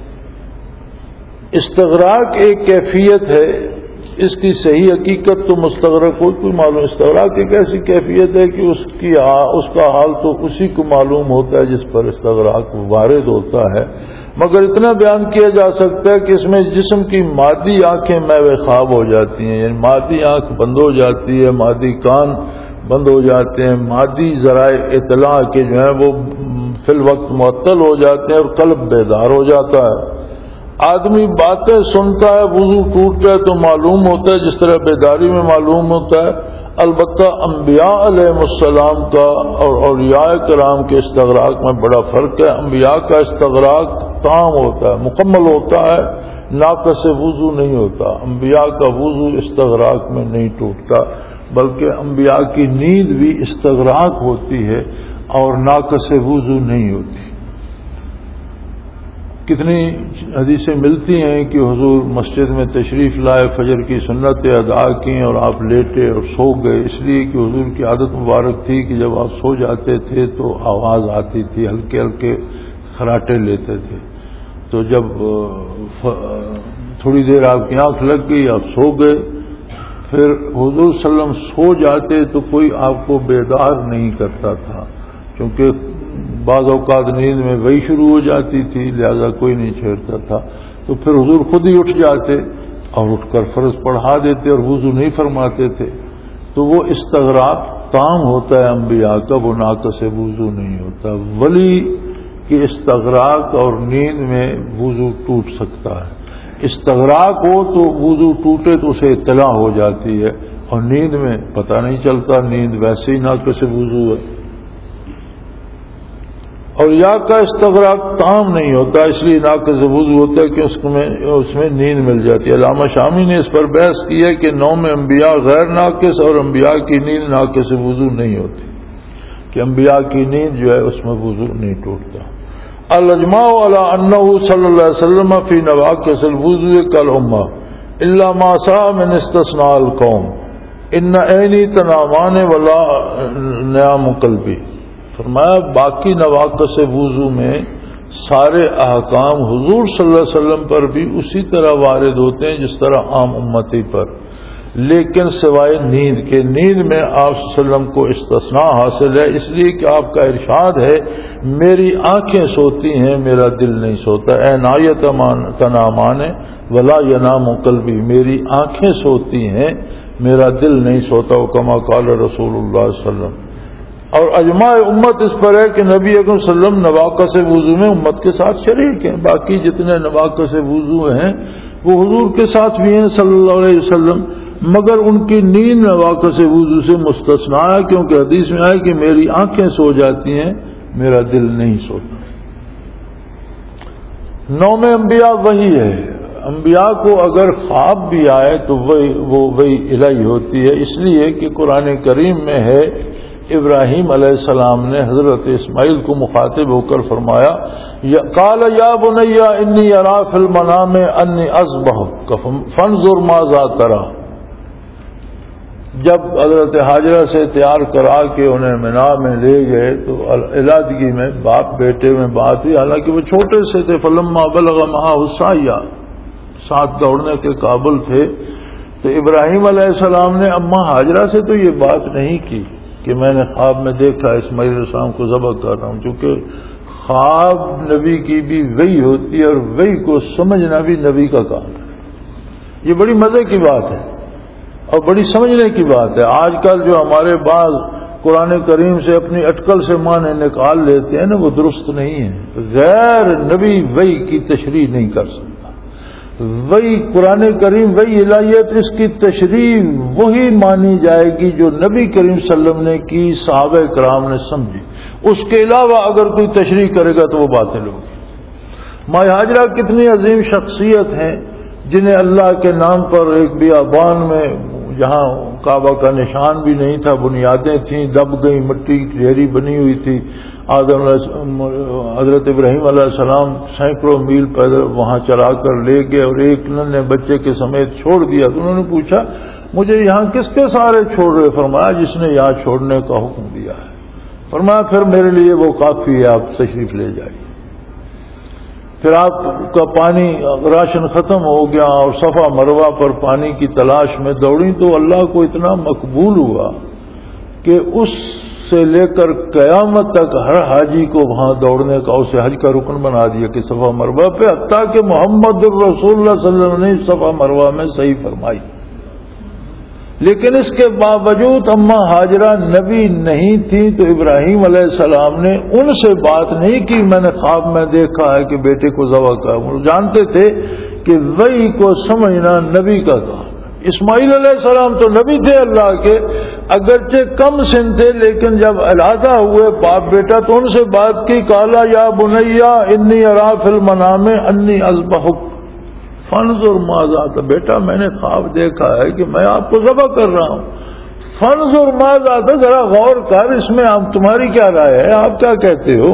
استغراق ایک کیفیت ہے، اس کی صحیح حقیقت تو مستغرق کو کوئی معلوم. استغراق ایک ایسی کیفیت ہے کہ اس کا حال تو اسی کو معلوم ہوتا ہے جس پر استغراق وارد ہوتا ہے. مگر اتنا بیان کیا جا سکتا ہے کہ اس میں جسم کی مادی آنکھیں میوے خواب ہو جاتی ہیں، یعنی مادی آنکھ بند ہو جاتی ہے، مادی کان بند ہو جاتے ہیں، مادی ذرائع اطلاع کے جو ہیں وہ فی الوقت معطل ہو جاتے ہیں، اور قلب بیدار ہو جاتا ہے. آدمی باتیں سنتا ہے، وضو ٹوٹتا ہے تو معلوم ہوتا ہے جس طرح بیداری میں معلوم ہوتا ہے. البتہ انبیاء علیہ السلام کا اور اولیاء کرام کے استغراق میں بڑا فرق ہے. انبیاء کا استغراق تام ہوتا ہے، مکمل ہوتا ہے، ناقص وضو نہیں ہوتا. انبیاء کا وضو استغراق میں نہیں ٹوٹتا، بلکہ انبیاء کی نیند بھی استغراق ہوتی ہے اور ناقص وضو نہیں ہوتی. کتنی حدیثیں ملتی ہیں کہ حضور مسجد میں تشریف لائے، فجر کی سنتیں ادا کی اور آپ لیٹے اور سو گئے، اس لیے کہ حضور کی عادت مبارک تھی کہ جب آپ سو جاتے تھے تو آواز آتی تھی، ہلکے ہلکے خراٹے لیتے تھے. تو جب تھوڑی دیر آپ کی آنکھ لگ گئی، آپ سو گئے، پھر حضور صلی اللہ علیہ وسلم سو جاتے تو کوئی آپ کو بیدار نہیں کرتا تھا، کیونکہ بعض اوقات نیند میں وہی شروع ہو جاتی تھی، لہذا کوئی نہیں چھیڑتا تھا. تو پھر حضور خود ہی اٹھ جاتے اور اٹھ کر فرض پڑھا دیتے اور وضو نہیں فرماتے تھے. تو وہ استغراق تام ہوتا ہے انبیاء کا، وہ ناقص وضو نہیں ہوتا. ولی کی استغراق اور نیند میں وضو ٹوٹ سکتا ہے. استغراق ہو تو وضو ٹوٹے تو اسے اطلاع ہو جاتی ہے، اور نیند میں پتہ نہیں چلتا، نیند ویسے ہی ناقص وضو ہے. اور یا کا استغراق تام نہیں ہوتا، اس لیے ناقص وضو ہوتا ہے کہ اس میں نیند مل جاتی ہے. علامہ شامی نے اس پر بحث کی ہے کہ نوم انبیاء غیر ناقص اور انبیاء کی نیند ناقص وضو نہیں ہوتی، کہ انبیاء کی نیند جو ہے اس میں وضو نہیں ٹوٹتا. الاجماع علی انہ صلی اللہ علیہ وسلم فی نواقص الوضوء کالامہ الا ما سا من استثناء القوم ان عینی تنامان ولا نیام قلبی. فرمایا باقی نواقص وضو میں سارے احکام حضور صلی اللہ علیہ وسلم پر بھی اسی طرح وارد ہوتے ہیں جس طرح عام امتی پر، لیکن سوائے نیند کے. نیند میں آپ صلی اللہ علیہ وسلم کو استثناء حاصل ہے، اس لیے کہ آپ کا ارشاد ہے میری آنکھیں سوتی ہیں، میرا دل نہیں سوتا. عنایت تنامان ولا ینام قلبی، میری آنکھیں سوتی ہیں، میرا دل نہیں سوتا. کما قال رسول اللہ صلی اللہ علیہ وسلم. اور اجماع امت اس پر ہے کہ نبی اکرم صلی اللہ علیہ وسلم نواقص وضو میں امت کے ساتھ شریک ہیں. باقی جتنے نواقص وضو ہیں وہ حضور کے ساتھ بھی ہیں صلی اللہ علیہ وسلم، مگر ان کی نیند واقع سے وضو سے مستثنا ہے، کیونکہ حدیث میں آئے کہ میری آنکھیں سو جاتی ہیں، میرا دل نہیں سوتا۔ نوم انبیاء وہی ہے، انبیاء کو اگر خواب بھی آئے تو وہ وہی الہی ہوتی ہے، اس لیے کہ قرآن کریم میں ہے ابراہیم علیہ السلام نے حضرت اسماعیل کو مخاطب ہو کر فرمایا قال یا بنی انی ارا فی المنام انی اذبحک فانظر ماذا تری۔ جب حضرت حاجرہ سے تیار کرا کے انہیں منا میں لے گئے تو علادگی میں باپ بیٹے میں بات ہوئی، حالانکہ وہ چھوٹے سے تھے، فلما بلغ معہ السعی، ساتھ دوڑنے کے قابل تھے، تو ابراہیم علیہ السلام نے اماں حاجرہ سے تو یہ بات نہیں کی کہ میں نے خواب میں دیکھا اسماعیل علیہ السلام کو ذبح کر رہا ہوں، چونکہ خواب نبی کی بھی وحی ہوتی ہے اور وحی کو سمجھنا بھی نبی کا کام ہے۔ یہ بڑی مزے کی بات ہے اور بڑی سمجھنے کی بات ہے۔ آج کل جو ہمارے بعض قرآن کریم سے اپنی اٹکل سے معنی نکال لیتے ہیں نا، وہ درست نہیں ہے۔ غیر نبی وحی کی تشریح نہیں کر سکتا۔ وہی قرآن کریم وہی الہیت، اس کی تشریح وہی مانی جائے گی جو نبی کریم صلی اللہ علیہ وسلم نے کی، صحابہ کرام نے سمجھی، اس کے علاوہ اگر کوئی تشریح کرے گا تو وہ باطل ہوگی۔ ماں حاجرہ کتنی عظیم شخصیت ہیں جنہیں اللہ کے نام پر ایک بیابان میں، جہاں کعبہ کا نشان بھی نہیں تھا، بنیادیں تھیں دب گئی، مٹی کی ڈھیری بنی ہوئی تھی، حضرت ابراہیم علیہ السلام سینکڑوں میل پیدل وہاں چلا کر لے گئے اور ایک ننھے بچے کے سمیت چھوڑ دیا۔ تو انہوں نے پوچھا مجھے یہاں کس کے سارے چھوڑ رہے؟ فرمایا جس نے یہاں چھوڑنے کا حکم دیا ہے۔ فرمایا پھر میرے لیے وہ کافی ہے، آپ تشریف لے جائیے۔ پھر آپ کا پانی راشن ختم ہو گیا اور صفا مروہ پر پانی کی تلاش میں دوڑی تو اللہ کو اتنا مقبول ہوا کہ اس سے لے کر قیامت تک ہر حاجی کو وہاں دوڑنے کا اسے حج کا رکن بنا دیا کہ صفا مروہ پہ، حتیٰ کہ محمد الرسول اللہ صلی اللہ علیہ وسلم نے صفا مروہ میں صحیح فرمائی۔ لیکن اس کے باوجود اماں حاجرہ نبی نہیں تھی تو ابراہیم علیہ السلام نے ان سے بات نہیں کی میں نے خواب میں دیکھا ہے کہ بیٹے کو ذبح کر۔ وہ جانتے تھے کہ وحی کو سمجھنا نبی کا کام۔ اسماعیل علیہ السلام تو نبی تھے اللہ کے، اگرچہ کم سن تھے، لیکن جب علیحدہ ہوئے باپ بیٹا تو ان سے بات کی، قالا یا بنیا انی ارا فی المنام انی اذبحک فانظر ماذا تری۔ بیٹا میں نے خواب دیکھا ہے کہ میں آپ کو ذبح کر رہا ہوں، فانظر ماذا تری، ذرا غور کر، اس میں آپ تمہاری کیا رائے ہے، آپ کیا کہتے ہو؟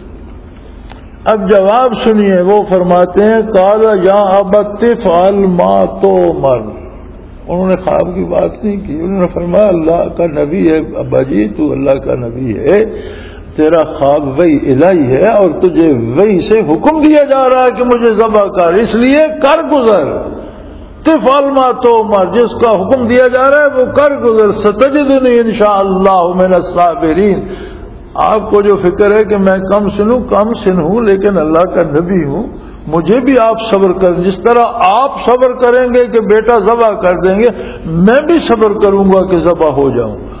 اب جواب سنیے، وہ فرماتے ہیں قال یا ابت افعل ما تؤمر۔ انہوں نے خواب کی بات نہیں کی، انہوں نے فرمایا اللہ کا نبی ہے ابا جی، تو اللہ کا نبی ہے، تیرا خواب وہی الہی ہے اور تجھے وہی سے حکم دیا جا رہا ہے کہ مجھے ذبح کر، اس لیے کر گزر، تفعل ما تؤمر، جس کا حکم دیا جا رہا ہے وہ کر گزر، ستجدنی انشاءاللہ من الصابرین۔ آپ کو جو فکر ہے کہ میں کم سن ہوں لیکن اللہ کا نبی ہوں، مجھے بھی آپ صبر کر، جس طرح آپ صبر کریں گے کہ بیٹا ذبح کر دیں گے، میں بھی صبر کروں گا کہ ذبح ہو جاؤں گا۔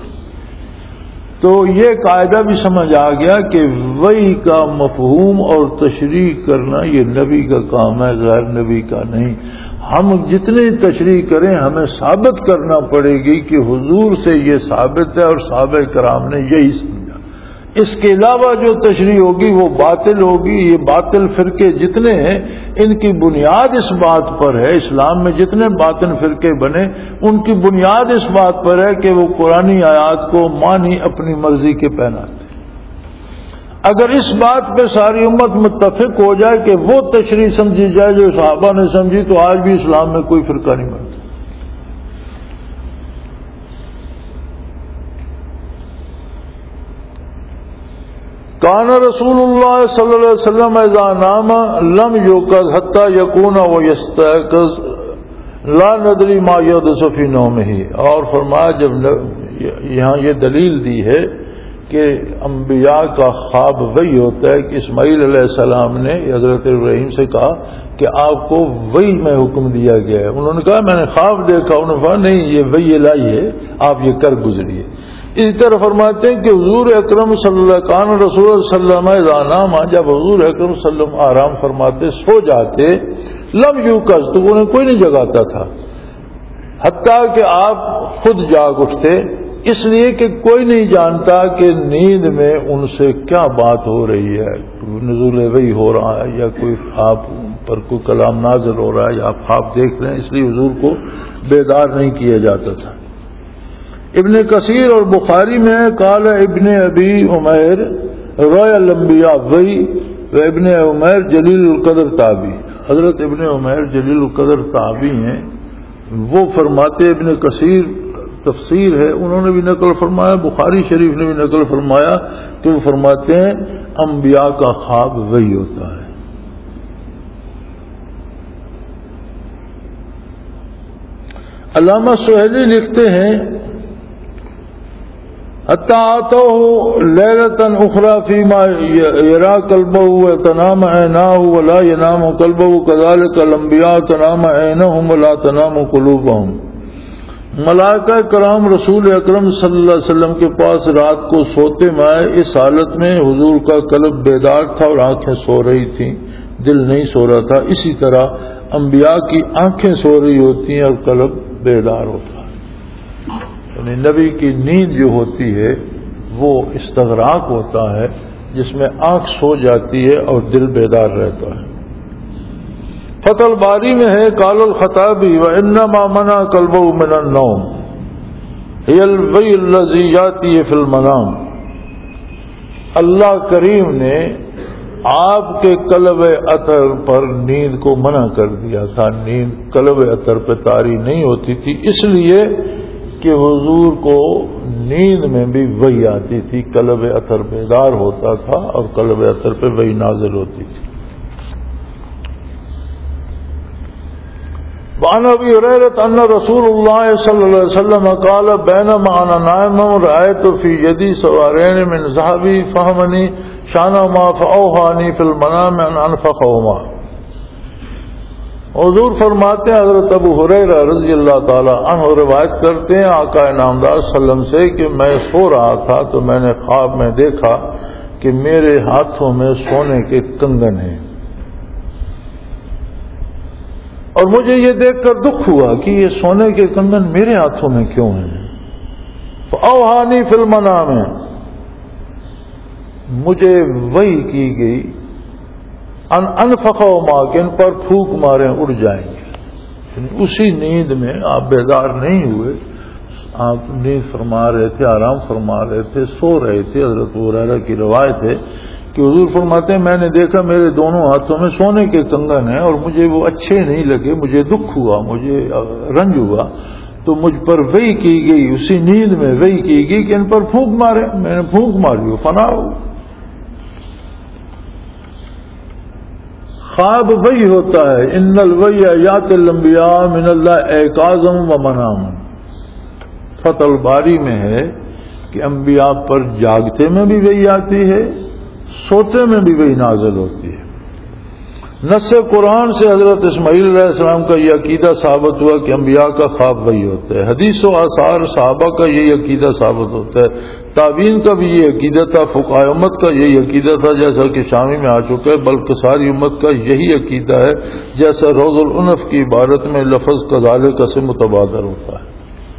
تو یہ قاعدہ بھی سمجھ آ گیا کہ وحی کا مفہوم اور تشریح کرنا یہ نبی کا کام ہے، غیر نبی کا نہیں۔ ہم جتنی تشریح کریں ہمیں ثابت کرنا پڑے گی کہ حضور سے یہ ثابت ہے اور صحابہ کرام نے یہی سمجھا۔ اس کے علاوہ جو تشریح ہوگی وہ باطل ہوگی۔ یہ باطل فرقے جتنے ہیں ان کی بنیاد اس بات پر ہے، اسلام میں جتنے باطل فرقے بنے ان کی بنیاد اس بات پر ہے کہ وہ قرآنی آیات کو معنی اپنی مرضی کے پہناتے ہیں۔ اگر اس بات پہ ساری امت متفق ہو جائے کہ وہ تشریح سمجھی جائے جو صحابہ نے سمجھی تو آج بھی اسلام میں کوئی فرقہ نہیں بنتا۔ کان رسول اللہ صلی اللہ علیہ وسلم اذا نام لم یوقظ حتی یکون ویستيقظ لا ندری ما یحدث فی نومہ۔ اور فرمایا جب یہاں یہ دلیل دی ہے کہ انبیاء کا خواب وہی ہوتا ہے کہ اسماعیل علیہ السلام نے حضرت ابراہیم سے کہا کہ آپ کو وہی میں حکم دیا گیا ہے، انہوں نے کہا میں نے خواب دیکھا، انہوں نے کہا نہیں یہ وہی الہی ہے، آپ یہ کر گزریے۔ اسی طرح فرماتے ہیں کہ حضور اکرم صلی اللہ کان رسول اللہ صلی اللہ علیہ وسلم جب حضور اکرم صلی اللہ علیہ وسلم آرام فرماتے سو جاتے لم یوقظ تو انہیں کوئی نہیں جگاتا تھا، حتیٰ کہ آپ خود جاگ اٹھتے، اس لیے کہ کوئی نہیں جانتا کہ نیند میں ان سے کیا بات ہو رہی ہے، نزول وحی ہو رہا ہے یا کوئی آپ پر کوئی کلام نازل ہو رہا ہے یا آپ خواب دیکھ رہے ہیں، اس لیے حضور کو بیدار نہیں کیا جاتا تھا۔ ابن کثیر اور بخاری میں قال ابن ابی عمیر روی الانبیاء وحی و ابن عمیر جلیل القدر تابعی، حضرت ابن عمیر جلیل القدر تابعی ہیں، وہ فرماتے ابن کثیر تفسیر ہے انہوں نے بھی نقل فرمایا، بخاری شریف نے بھی نقل فرمایا کہ وہ فرماتے ہیں انبیاء کا خواب وہی ہوتا ہے۔ علامہ سہیلی لکھتے ہیں حتی آتوہ لیلۃ اخری فیما یرا قلبہ وتنام عیناہ ولا ینام قلبہ کذالک الانبیاء تنام عینہم ولا تنام قلوبہم۔ ملائکہ کرام رسول اکرم صلی اللہ علیہ وسلم کے پاس رات کو سوتے میں اس حالت میں حضور کا قلب بیدار تھا اور آنکھیں سو رہی تھیں، دل نہیں سو رہا تھا۔ اسی طرح انبیاء کی آنکھیں سو رہی ہوتی ہیں اور قلب بیدار ہوتا ہے، یعنی نبی کی نیند جو ہوتی ہے وہ استغراق ہوتا ہے جس میں آنکھ سو جاتی ہے اور دل بیدار رہتا ہے۔ فتح الباری میں ہے قال الخطابی وانما منع قلبه من النوم هي الوحی الذی یاتی فی المنام۔ اللہ کریم نے آپ کے قلب اطہر پر نیند کو منع کر دیا تھا، نیند قلب اطہر پہ طاری نہیں ہوتی تھی، اس لیے کہ حضور کو نیند میں بھی وحی آتی تھی، قلب اطہر بیدار ہوتا تھا اور قلب اطہر پہ وحی نازل ہوتی تھی۔ وعن ابی ہریرہ ان رسول اللہ صلی اللہ علیہ وسلم قال بینما انا نائم رأیت فی یدی سوارین من ذهب فهمنی شانهما فاوحانی فی المنام ان انفقهما۔ حضور فرماتے ہیں حضرت ابو ہریرہ رضی اللہ تعالی عنہ روایت کرتے ہیں آقا انعامدار صلی اللہ علیہ وسلم سے کہ میں سو رہا تھا تو میں نے خواب میں دیکھا کہ میرے ہاتھوں میں سونے کے کنگن ہیں، اور مجھے یہ دیکھ کر دکھ ہوا کہ یہ سونے کے کنگن میرے ہاتھوں میں کیوں ہیں۔ فاوحانی فی المنام، مجھے وحی کی گئی ان انفقهما کہ ان پر پھونک مارے اڑ جائیں گے، اسی نیند میں آپ بیدار نہیں ہوئے، آپ نیند فرما رہے تھے، آرام فرما رہے تھے، سو رہے تھے۔ حضرت ابو ہریرہ کی روایت ہے کہ حضور فرماتے ہیں میں نے دیکھا میرے دونوں ہاتھوں میں سونے کے کنگن ہیں اور مجھے وہ اچھے نہیں لگے، مجھے دکھ ہوا، مجھے رنج ہوا، تو مجھ پر وحی کی گئی، اسی نیند میں وحی کی گئی کہ ان پر پھونک مارے، میں نے پھونک ماری، فنا ہو۔ خواب وحی ہوتا ہے، ان الوحی یاتی الانبیاء من اللہ ایقاظا و مناما۔ فتح الباری میں ہے کہ انبیاء پر جاگتے میں بھی وحی آتی ہے، سوتے میں بھی وحی نازل ہوتی ہے۔ نص قرآن سے حضرت اسماعیل علیہ السلام کا یہ عقیدہ ثابت ہوا کہ انبیاء کا خواب وحی ہوتا ہے، حدیث و آثار صحابہ کا یہی عقیدہ ثابت ہوتا ہے، تابعین کا بھی یہ عقیدہ تھا، فقہاء امت کا یہی عقیدہ تھا جیسا کہ شامی میں آ چکا ہے، بلکہ ساری امت کا یہی عقیدہ ہے جیسا روض العنف کی عبارت میں لفظ کذالک سے متبادر ہوتا ہے۔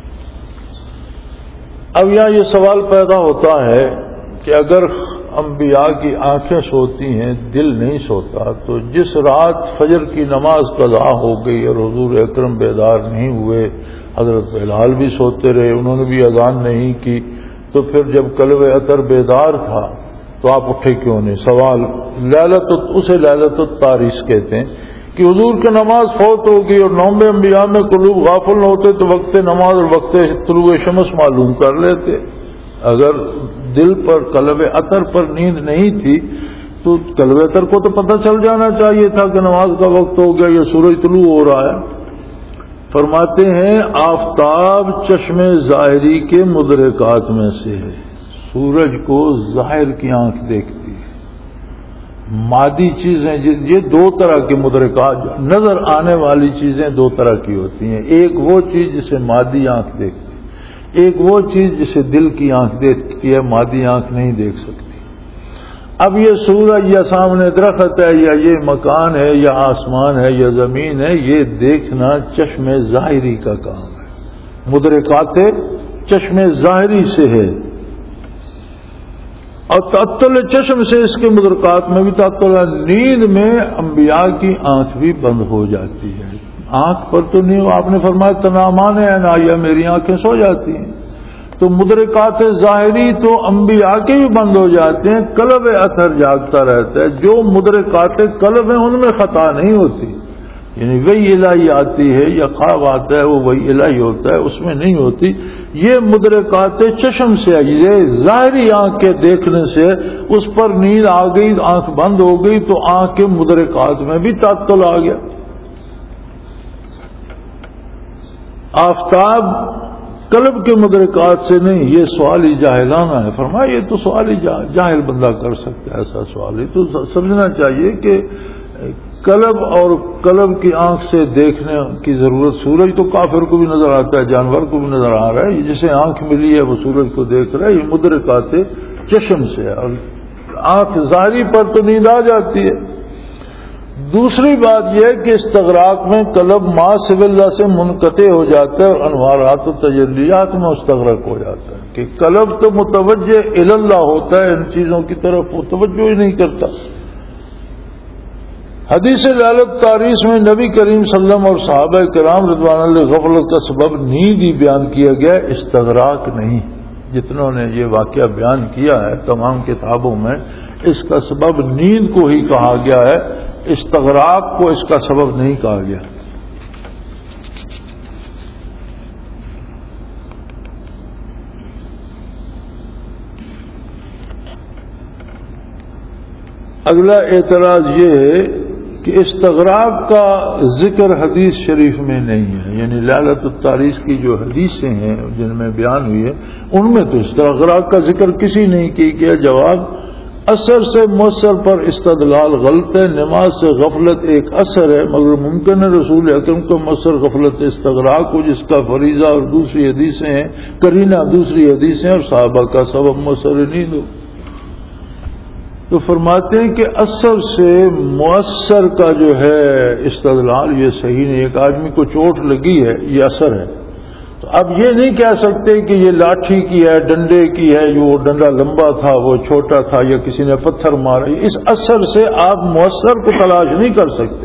اب یہاں یہ سوال پیدا ہوتا ہے کہ اگر انبیاء کی آنکھیں سوتی ہیں، دل نہیں سوتا، تو جس رات فجر کی نماز قضا ہو گئی اور حضور اکرم بیدار نہیں ہوئے، حضرت بلال بھی سوتے رہے، انہوں نے بھی اذان نہیں کی، تو پھر جب قلب اطہر بیدار تھا تو آپ اٹھے کیوں نہیں؟ سوال اسے لیلۃ التاریس کہتے ہیں کہ حضور کی نماز فوت ہو گئی اور نوم انبیاء میں قلوب غافل نہ ہوتے تو وقت نماز اور وقت طلوع شمس معلوم کر لیتے۔ اگر دل پر قلب اطہر پر نیند نہیں تھی تو قلب اطہر کو تو پتہ چل جانا چاہیے تھا کہ نماز کا وقت ہو گیا یا سورج طلوع ہو رہا ہے۔ فرماتے ہیں آفتاب چشم ظاہری کے مدرکات میں سے ہے، سورج کو ظاہر کی آنکھ دیکھتی ہے، مادی چیزیں یہ دو طرح کے مدرکات نظر آنے والی چیزیں دو طرح کی ہوتی ہیں، ایک وہ چیز جسے مادی آنکھ دیکھتی ہے، ایک وہ چیز جسے دل کی آنکھ دیکھتی ہے، مادی آنکھ نہیں دیکھ سکتی۔ اب یہ سورج یا سامنے درخت ہے یا یہ مکان ہے یا آسمان ہے یا زمین ہے، یہ دیکھنا چشم ظاہری کا کام ہے، مدرکات چشم ظاہری سے ہے، اور تعطل چشم سے اس کے مدرکات میں بھی تعطل ہے۔ نیند میں انبیاء کی آنکھ بھی بند ہو جاتی ہے، آنکھ پر تو نہیں، آپ نے فرمایا تنامان عنایہ، میری آنکھیں سو جاتی ہیں، تو مدرکات ظاہری تو انبیاء کے بھی بند ہو جاتے ہیں، قلب اثر جاگتا رہتا ہے، جو مدرکات قلب ہیں ان میں خطا نہیں ہوتی، یعنی وہی الہی آتی ہے یا خواب آتا ہے وہ وہی الہی ہوتا ہے، اس میں نہیں ہوتی۔ یہ مدرکات چشم سے ہے، یہ ظاہری آنکھ کے دیکھنے سے اس پر نیند آ گئی، آنکھ بند ہو گئی تو آنکھ کے مدرکات میں بھی تعطل آ گیا۔ آفتاب قلب کے مدرکات سے نہیں، یہ سوال ہی جاہلانہ ہے۔ فرمایا یہ تو سوال ہی جاہل بندہ کر سکتا ہے، ایسا سوال ہی تو سمجھنا چاہیے کہ قلب اور قلب کی آنکھ سے دیکھنے کی ضرورت، سورج تو کافر کو بھی نظر آتا ہے، جانور کو بھی نظر آ رہا ہے، جسے آنکھ ملی ہے وہ سورج کو دیکھ رہا ہے، یہ مدرکات چشم سے ہے، اور آنکھ ظاہری پر تو نیند آ جاتی ہے۔ دوسری بات یہ ہے کہ استغراق میں قلب ما سوی اللہ سے منقطع ہو جاتا ہے اور انوارات و تجلیات میں استغرق ہو جاتا ہے، کہ قلب تو متوجہ الی اللہ ہوتا ہے، ان چیزوں کی طرف وہ توجہ ہی نہیں کرتا۔ حدیث لالت تاریخ میں نبی کریم صلی اللہ علیہ وسلم اور صحابہ کرام رضوان اللہ غفلت کا سبب نیند ہی بیان کیا گیا، استغراق نہیں۔ جتنوں نے یہ واقعہ بیان کیا ہے تمام کتابوں میں اس کا سبب نیند کو ہی کہا گیا ہے، استغراق کو اس کا سبب نہیں کہا گیا۔ اگلا اعتراض یہ ہے کہ استغراق کا ذکر حدیث شریف میں نہیں ہے، یعنی لالت التاریخ کی جو حدیثیں ہیں جن میں بیان ہوئی ہے ان میں تو استغراق کا ذکر کسی نہیں کیا۔ جواب اثر سے مؤثر پر استدلال غلط ہے، نماز سے غفلت ایک اثر ہے، مگر ممکن ہے رسول اکرم کو مؤثر غفلت استغراق ہو، جس کا فریضہ اور دوسری حدیثیں ہیں، کرینہ دوسری حدیثیں اور صحابہ کا سبب مؤثر نیند ہو۔ تو فرماتے ہیں کہ اثر سے مؤثر کا جو ہے استدلال یہ صحیح نہیں، ایک آدمی کو چوٹ لگی ہے یہ اثر ہے، تو اب یہ نہیں کہہ سکتے کہ یہ لاٹھی کی ہے، ڈنڈے کی ہے، جو ڈنڈا لمبا تھا وہ چھوٹا تھا، یا کسی نے پتھر مارا، اس اثر سے آپ مؤثر کو تلاش نہیں کر سکتے۔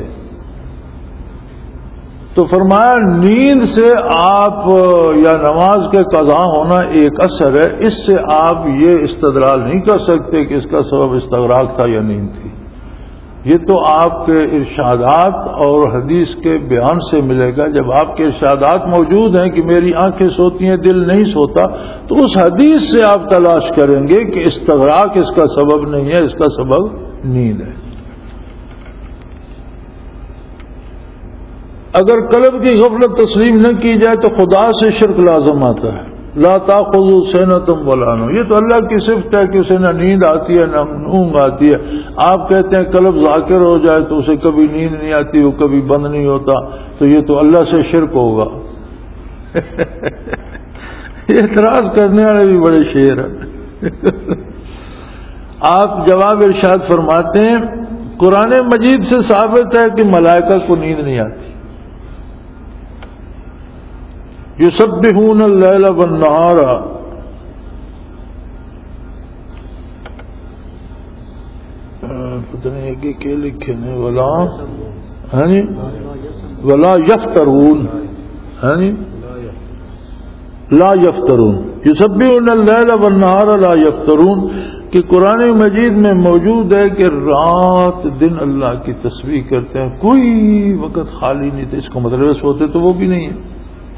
تو فرمایا نیند سے آپ یا نماز کے قضا ہونا ایک اثر ہے، اس سے آپ یہ استدلال نہیں کر سکتے کہ اس کا سبب استغراق تھا یا نیند تھی۔ یہ تو آپ کے ارشادات اور حدیث کے بیان سے ملے گا۔ جب آپ کے ارشادات موجود ہیں کہ میری آنکھیں سوتی ہیں دل نہیں سوتا، تو اس حدیث سے آپ تلاش کریں گے کہ استغراق اس کا سبب نہیں ہے، اس کا سبب نیند ہے۔ اگر قلب کی غفلت تسلیم نہ کی جائے تو خدا سے شرک لازم آتا ہے۔ لا تاخذوا سنۃ ولا نوم، یہ تو اللہ کی صفت ہے کہ اسے نہ نیند آتی ہے نہ اونگ آتی ہے۔ آپ کہتے ہیں قلب ذاکر ہو جائے تو اسے کبھی نیند نہیں آتی، وہ کبھی بند نہیں ہوتا، تو یہ تو اللہ سے شرک ہوگا۔ اعتراض کرنے والے بھی بڑے شیر ہیں۔ آپ جواب ارشاد فرماتے ہیں قرآن مجید سے ثابت ہے کہ ملائکہ کو نیند نہیں آتی۔ یسبحون اللیل والنہار، پتہ نہیں کہ کیا لکھے ہیں، ولا یفترون، لا یفترون، یسبحون اللیل والنہار لا یفترون، کہ قرآن مجید میں موجود ہے کہ رات دن اللہ کی تسبیح کرتے ہیں، کوئی وقت خالی نہیں تھا۔ اس کا مطلب سوتے تو وہ بھی نہیں ہے۔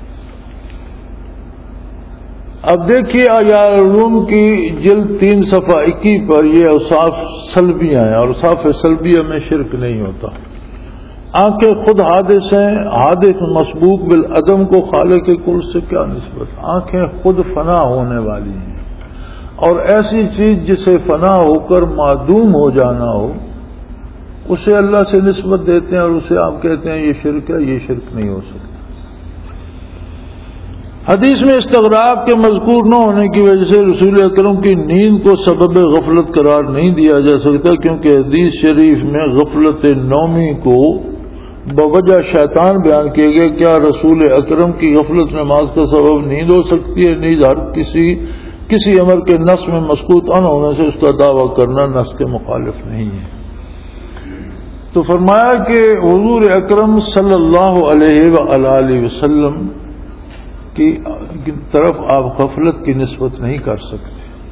اب دیکھیے آیات علوم کی جلد 3 صفحہ 21 پر یہ اوصاف سلبیاں ہیں، اور اوصاف سلبیہ میں شرک نہیں ہوتا۔ آنکھیں خود حادث ہیں، حادث مسبوق بالعدم کو خالق کل سے کیا نسبت؟ آنکھیں خود فنا ہونے والی ہیں، اور ایسی چیز جسے فنا ہو کر معدوم ہو جانا ہو اسے اللہ سے نسبت دیتے ہیں، اور اسے آپ کہتے ہیں یہ شرک ہے۔ یہ شرک نہیں ہو سکتا۔ حدیث میں استغراق کے مذکور نہ ہونے کی وجہ سے رسول اکرم کی نیند کو سبب غفلت قرار نہیں دیا جا سکتا، کیونکہ حدیث شریف میں غفلت نومی کو بوجہ شیطان بیان کیے گئے۔ کیا رسول اکرم کی غفلت نماز کا سبب نیند ہو سکتی ہے؟ نیند ہر کسی امر کے نص میں مسکوت ان ہونے سے اس کا دعویٰ کرنا نص کے مخالف نہیں ہے۔ تو فرمایا کہ حضور اکرم صلی اللہ علیہ وآلہ وسلم کی طرف آپ غفلت کی نسبت نہیں کر سکتے۔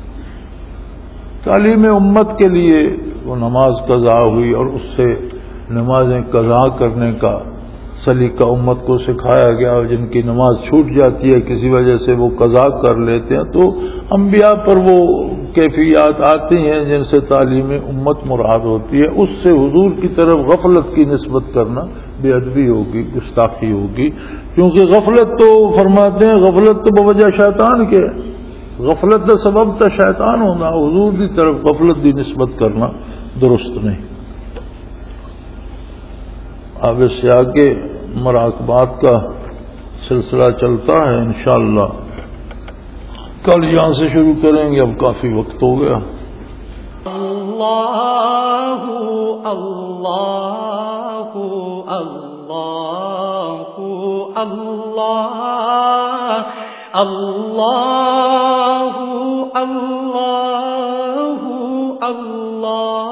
تعلیم امت کے لیے وہ نماز قضا ہوئی اور اس سے نمازیں قضا کرنے کا سلیقہ امت کو سکھایا گیا، اور جن کی نماز چھوٹ جاتی ہے کسی وجہ سے وہ قضا کر لیتے ہیں، تو انبیاء پر وہ کیفیات آتی ہیں جن سے تعلیم امت مراد ہوتی ہے۔ اس سے حضور کی طرف غفلت کی نسبت کرنا بے ادبی ہوگی، گستاخی ہوگی، کیونکہ غفلت تو فرماتے ہیں غفلت تو بوجہ شیطان کے، غفلت کا سبب تو شیطان ہونا، حضور کی طرف غفلت کی نسبت کرنا درست نہیں۔ اب اس سے آگے مراقبات کا سلسلہ چلتا ہے انشاءاللہ، کل یہاں سے شروع کریں گے، اب کافی وقت ہو گیا۔ اللہ اللہ اللہ اللہ اللہ اللہ اللہ